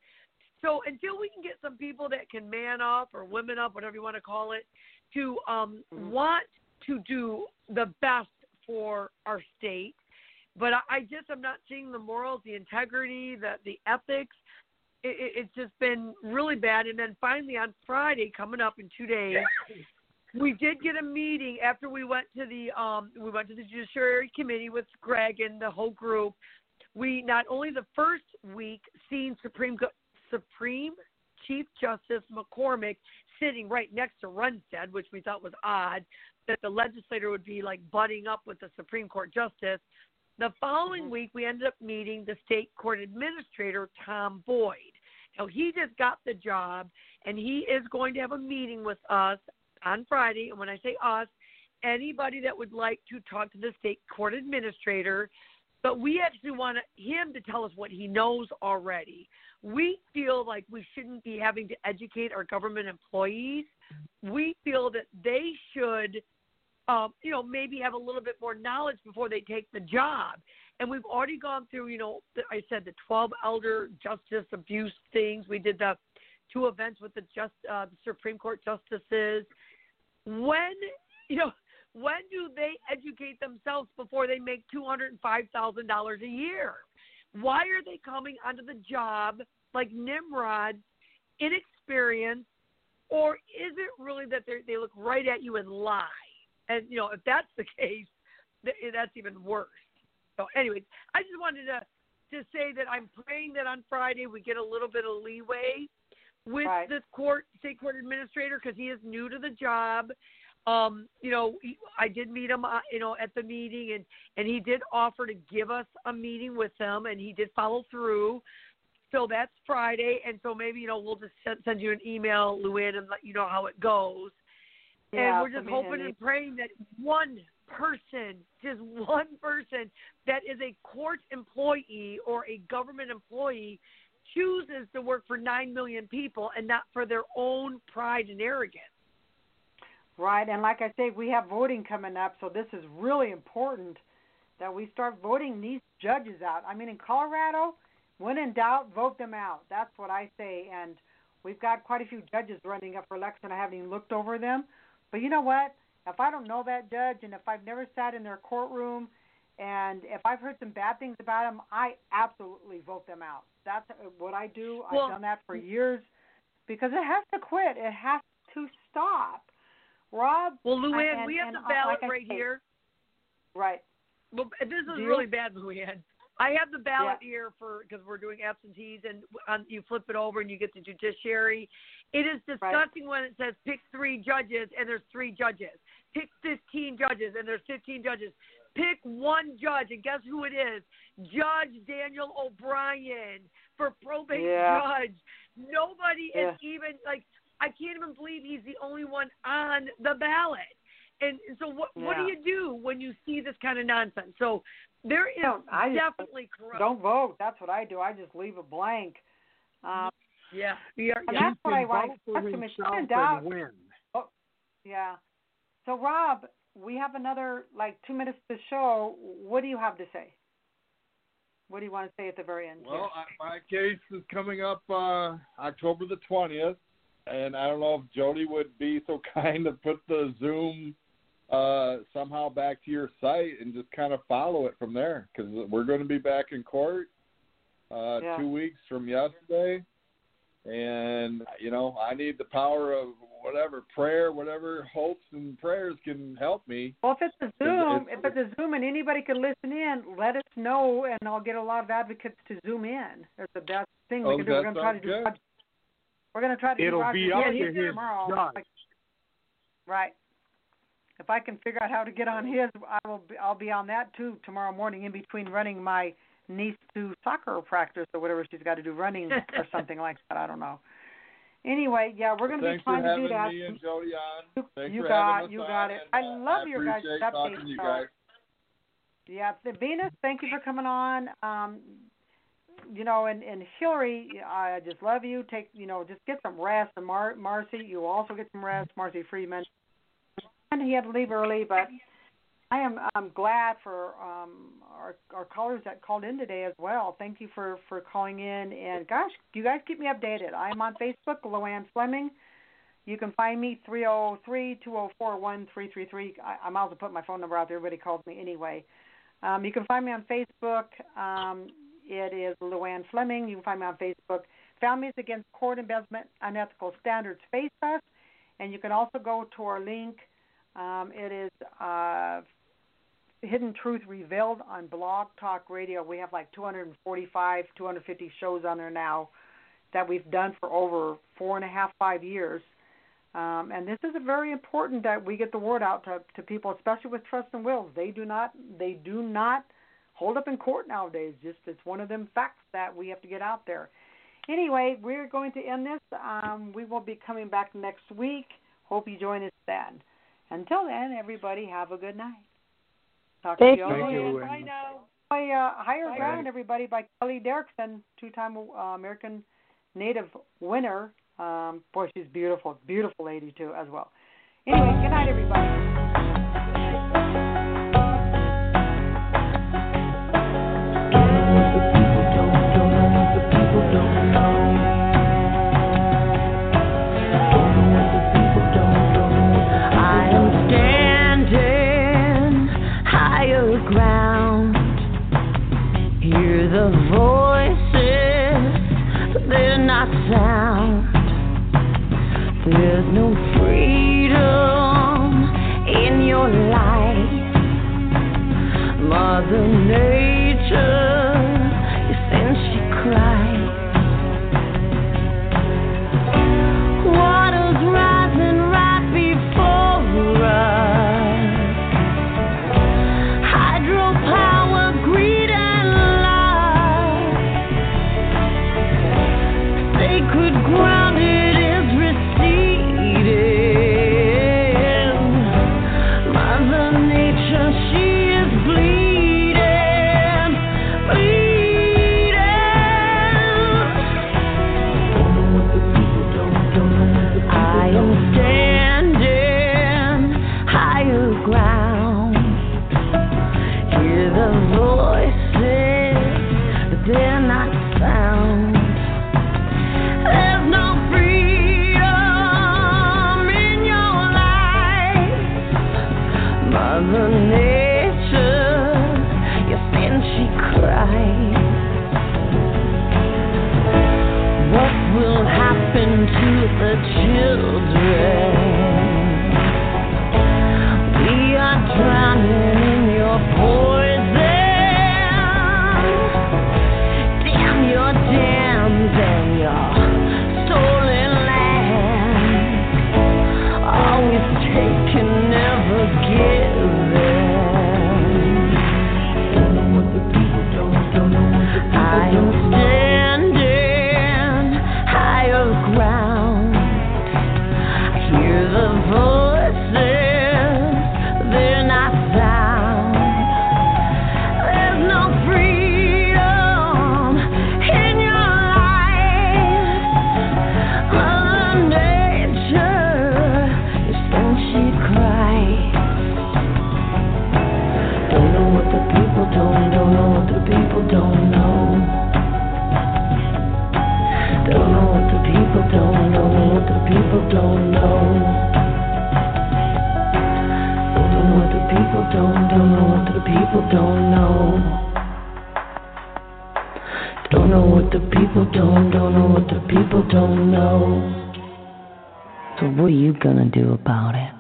So until we can get some people that can man up or women up, whatever you want to call it, to um, mm-hmm. want to do the best for our state, but I, I just am not seeing the morals, the integrity, the the ethics. It, it, it's just been really bad. And then finally on Friday, coming up in two days, we did get a meeting after we went to the um, we went to the Judiciary Committee with Greg and the whole group. We not only the first week seen Supreme Supreme Chief Justice McCormick sitting right next to Runstead, which we thought was odd, that the legislator would be like butting up with the Supreme Court Justice. The following mm-hmm. week, we ended up meeting the state court administrator, Tom Boyd. Now, he just got the job, and he is going to have a meeting with us on Friday. And when I say us, anybody that would like to talk to the state court administrator, but we actually want him to tell us what he knows already. We feel like we shouldn't be having to educate our government employees. We feel that they should, um, you know, maybe have a little bit more knowledge before they take the job. And we've already gone through, you know, the, I said the twelve elder justice abuse things. We did the two events with the just uh, the Supreme Court justices. When, you know, when do they educate themselves before they make two hundred five thousand dollars a year? Why are they coming onto the job like Nimrod, inexperienced, or is it really that they look right at you and lie? And, you know, if that's the case, that's even worse. So, anyways, I just wanted to, to say that I'm praying that on Friday we get a little bit of leeway with right. this court, state court administrator, because he is new to the job. Um, you know, he, I did meet him, uh, you know, at the meeting, and, and he did offer to give us a meeting with them, and he did follow through. So that's Friday, and so maybe, you know, we'll just send, send you an email, Luann, and let you know how it goes. Yeah, and we're just hoping and praying that one person, just one person that is a court employee or a government employee chooses to work for nine million people and not for their own pride and arrogance. Right, and like I say, we have voting coming up, so this is really important that we start voting these judges out. I mean, in Colorado, when in doubt, vote them out. That's what I say, and we've got quite a few judges running up for election. I haven't even looked over them, but you know what? If I don't know that judge, and if I've never sat in their courtroom, and if I've heard some bad things about them, I absolutely vote them out. That's what I do. Well, I've done that for years because it has to quit. It has to stop. Rob? Well, Luann, and, we have and, the ballot like right say, here. Right. Well, this is Do really you? bad, Luann. I have the ballot yeah. here for because we're doing absentees, and um, you flip it over and you get the judiciary. It is disgusting right. when it says pick three judges and there's three judges. Pick fifteen judges and there's fifteen judges. Pick one judge, and guess who it is? Judge Daniel O'Brien for probate yeah. judge. Nobody yeah. is even like. I can't even believe he's the only one on the ballot. And so what yeah. what do you do when you see this kind of nonsense? So there is no, I definitely corruption. Don't vote. That's what I do. I just leave a blank. Um, yeah. We are, and yeah. that's what I want to ask him. In doubt. Win. Oh, yeah. So, Rob, we have another, like, two minutes to show. What do you have to say? What do you want to say at the very end? Well, I, my case is coming up uh, October the twentieth. And I don't know if Jody would be so kind to put the Zoom uh, somehow back to your site and just kind of follow it from there, because we're going to be back in court uh, yeah. two weeks from yesterday. And, you know, I need the power of whatever prayer, whatever hopes and prayers can help me. Well, if it's a Zoom, it's, if it's a Zoom and anybody can listen in, let us know, and I'll get a lot of advocates to Zoom in. That's the best thing we oh, can do. We're going to try to do. Good. We're going to try to It'll do be Roger up yeah, to his tomorrow. judge. Right. If I can figure out how to get on his, I will. Be, I'll be on that too tomorrow morning in between running my niece to soccer practice or whatever she's got to do, running or something like that. I don't know. Anyway, yeah, we're going to be trying to do that. Thanks for having me and Jody on. Thanks you for got, having us you on, got it. and, I love uh, your guys' updates. updates. You guys. Yeah, Venus, thank you for coming on. Um, you know, and, and Hillary, I just love you. Take, you know, just get some rest. And Mar- Marcy, you also get some rest. Marcy Friedman. And he had to leave early, but I am I'm glad for um, our our callers that called in today as well. Thank you for, for calling in. And, gosh, you guys keep me updated. I'm on Facebook, Luann Fleming. You can find me, three oh three, two oh four, one three three three. I, I might as well put my phone number out there. Everybody calls me anyway. Um, you can find me on Facebook. Um, it is Luann Fleming. You can find me on Facebook. Families Against Court Embezzlement Unethical Standards Face Us. And you can also go to our link. Um, it is uh, Hidden Truth Revealed on Blog Talk Radio. We have like two hundred forty-five, two hundred fifty shows on there now that we've done for over four and a half, five years. Um, and this is a very important that we get the word out to, to people, especially with trust and wills. They do not they do not hold up in court nowadays. Just it's one of them facts that we have to get out there. Anyway, we're going to end this. Um, we will be coming back next week. Hope you join us then. Until then, everybody have a good night. Talk Thank to you. Thank you. Bye now. By uh, Higher Ground, everybody, by Kelly Derrickson, two-time uh, American Native winner. Um, boy, she's beautiful. Beautiful lady, too, as well. Anyway, good night, everybody. The voices, they're not sound. There's no freedom in your life. Mother Nature, you sense she cries. Water's rising right before us. Hydropower, greed and sacred ground, it is receding. Mother Nature, she is bleeding, bleeding. Don't know what the people don't, don't know what the people I don't. am standing higher ground. Hear the voices, but they're not sound. There's no freedom in your life. Mother Nature, you sense she cries. What will happen to the children? We are drowning in your poison. Damn your dams and your stolen land. Always taking, never giving. Don't know what the people don't, don't know what the people I don't am standing higher ground. I hear the voices, they're not sound. There's no freedom in your life. Mother Nature, you sense she cries. Don't know what the people don't, don't know what the people don't know. Don't know what the people don't, don't know what the people don't know. Don't know what the people don't, don't know what the people don't know. Don't know what the people don't, don't know what the people don't know. So what are you gonna do about it?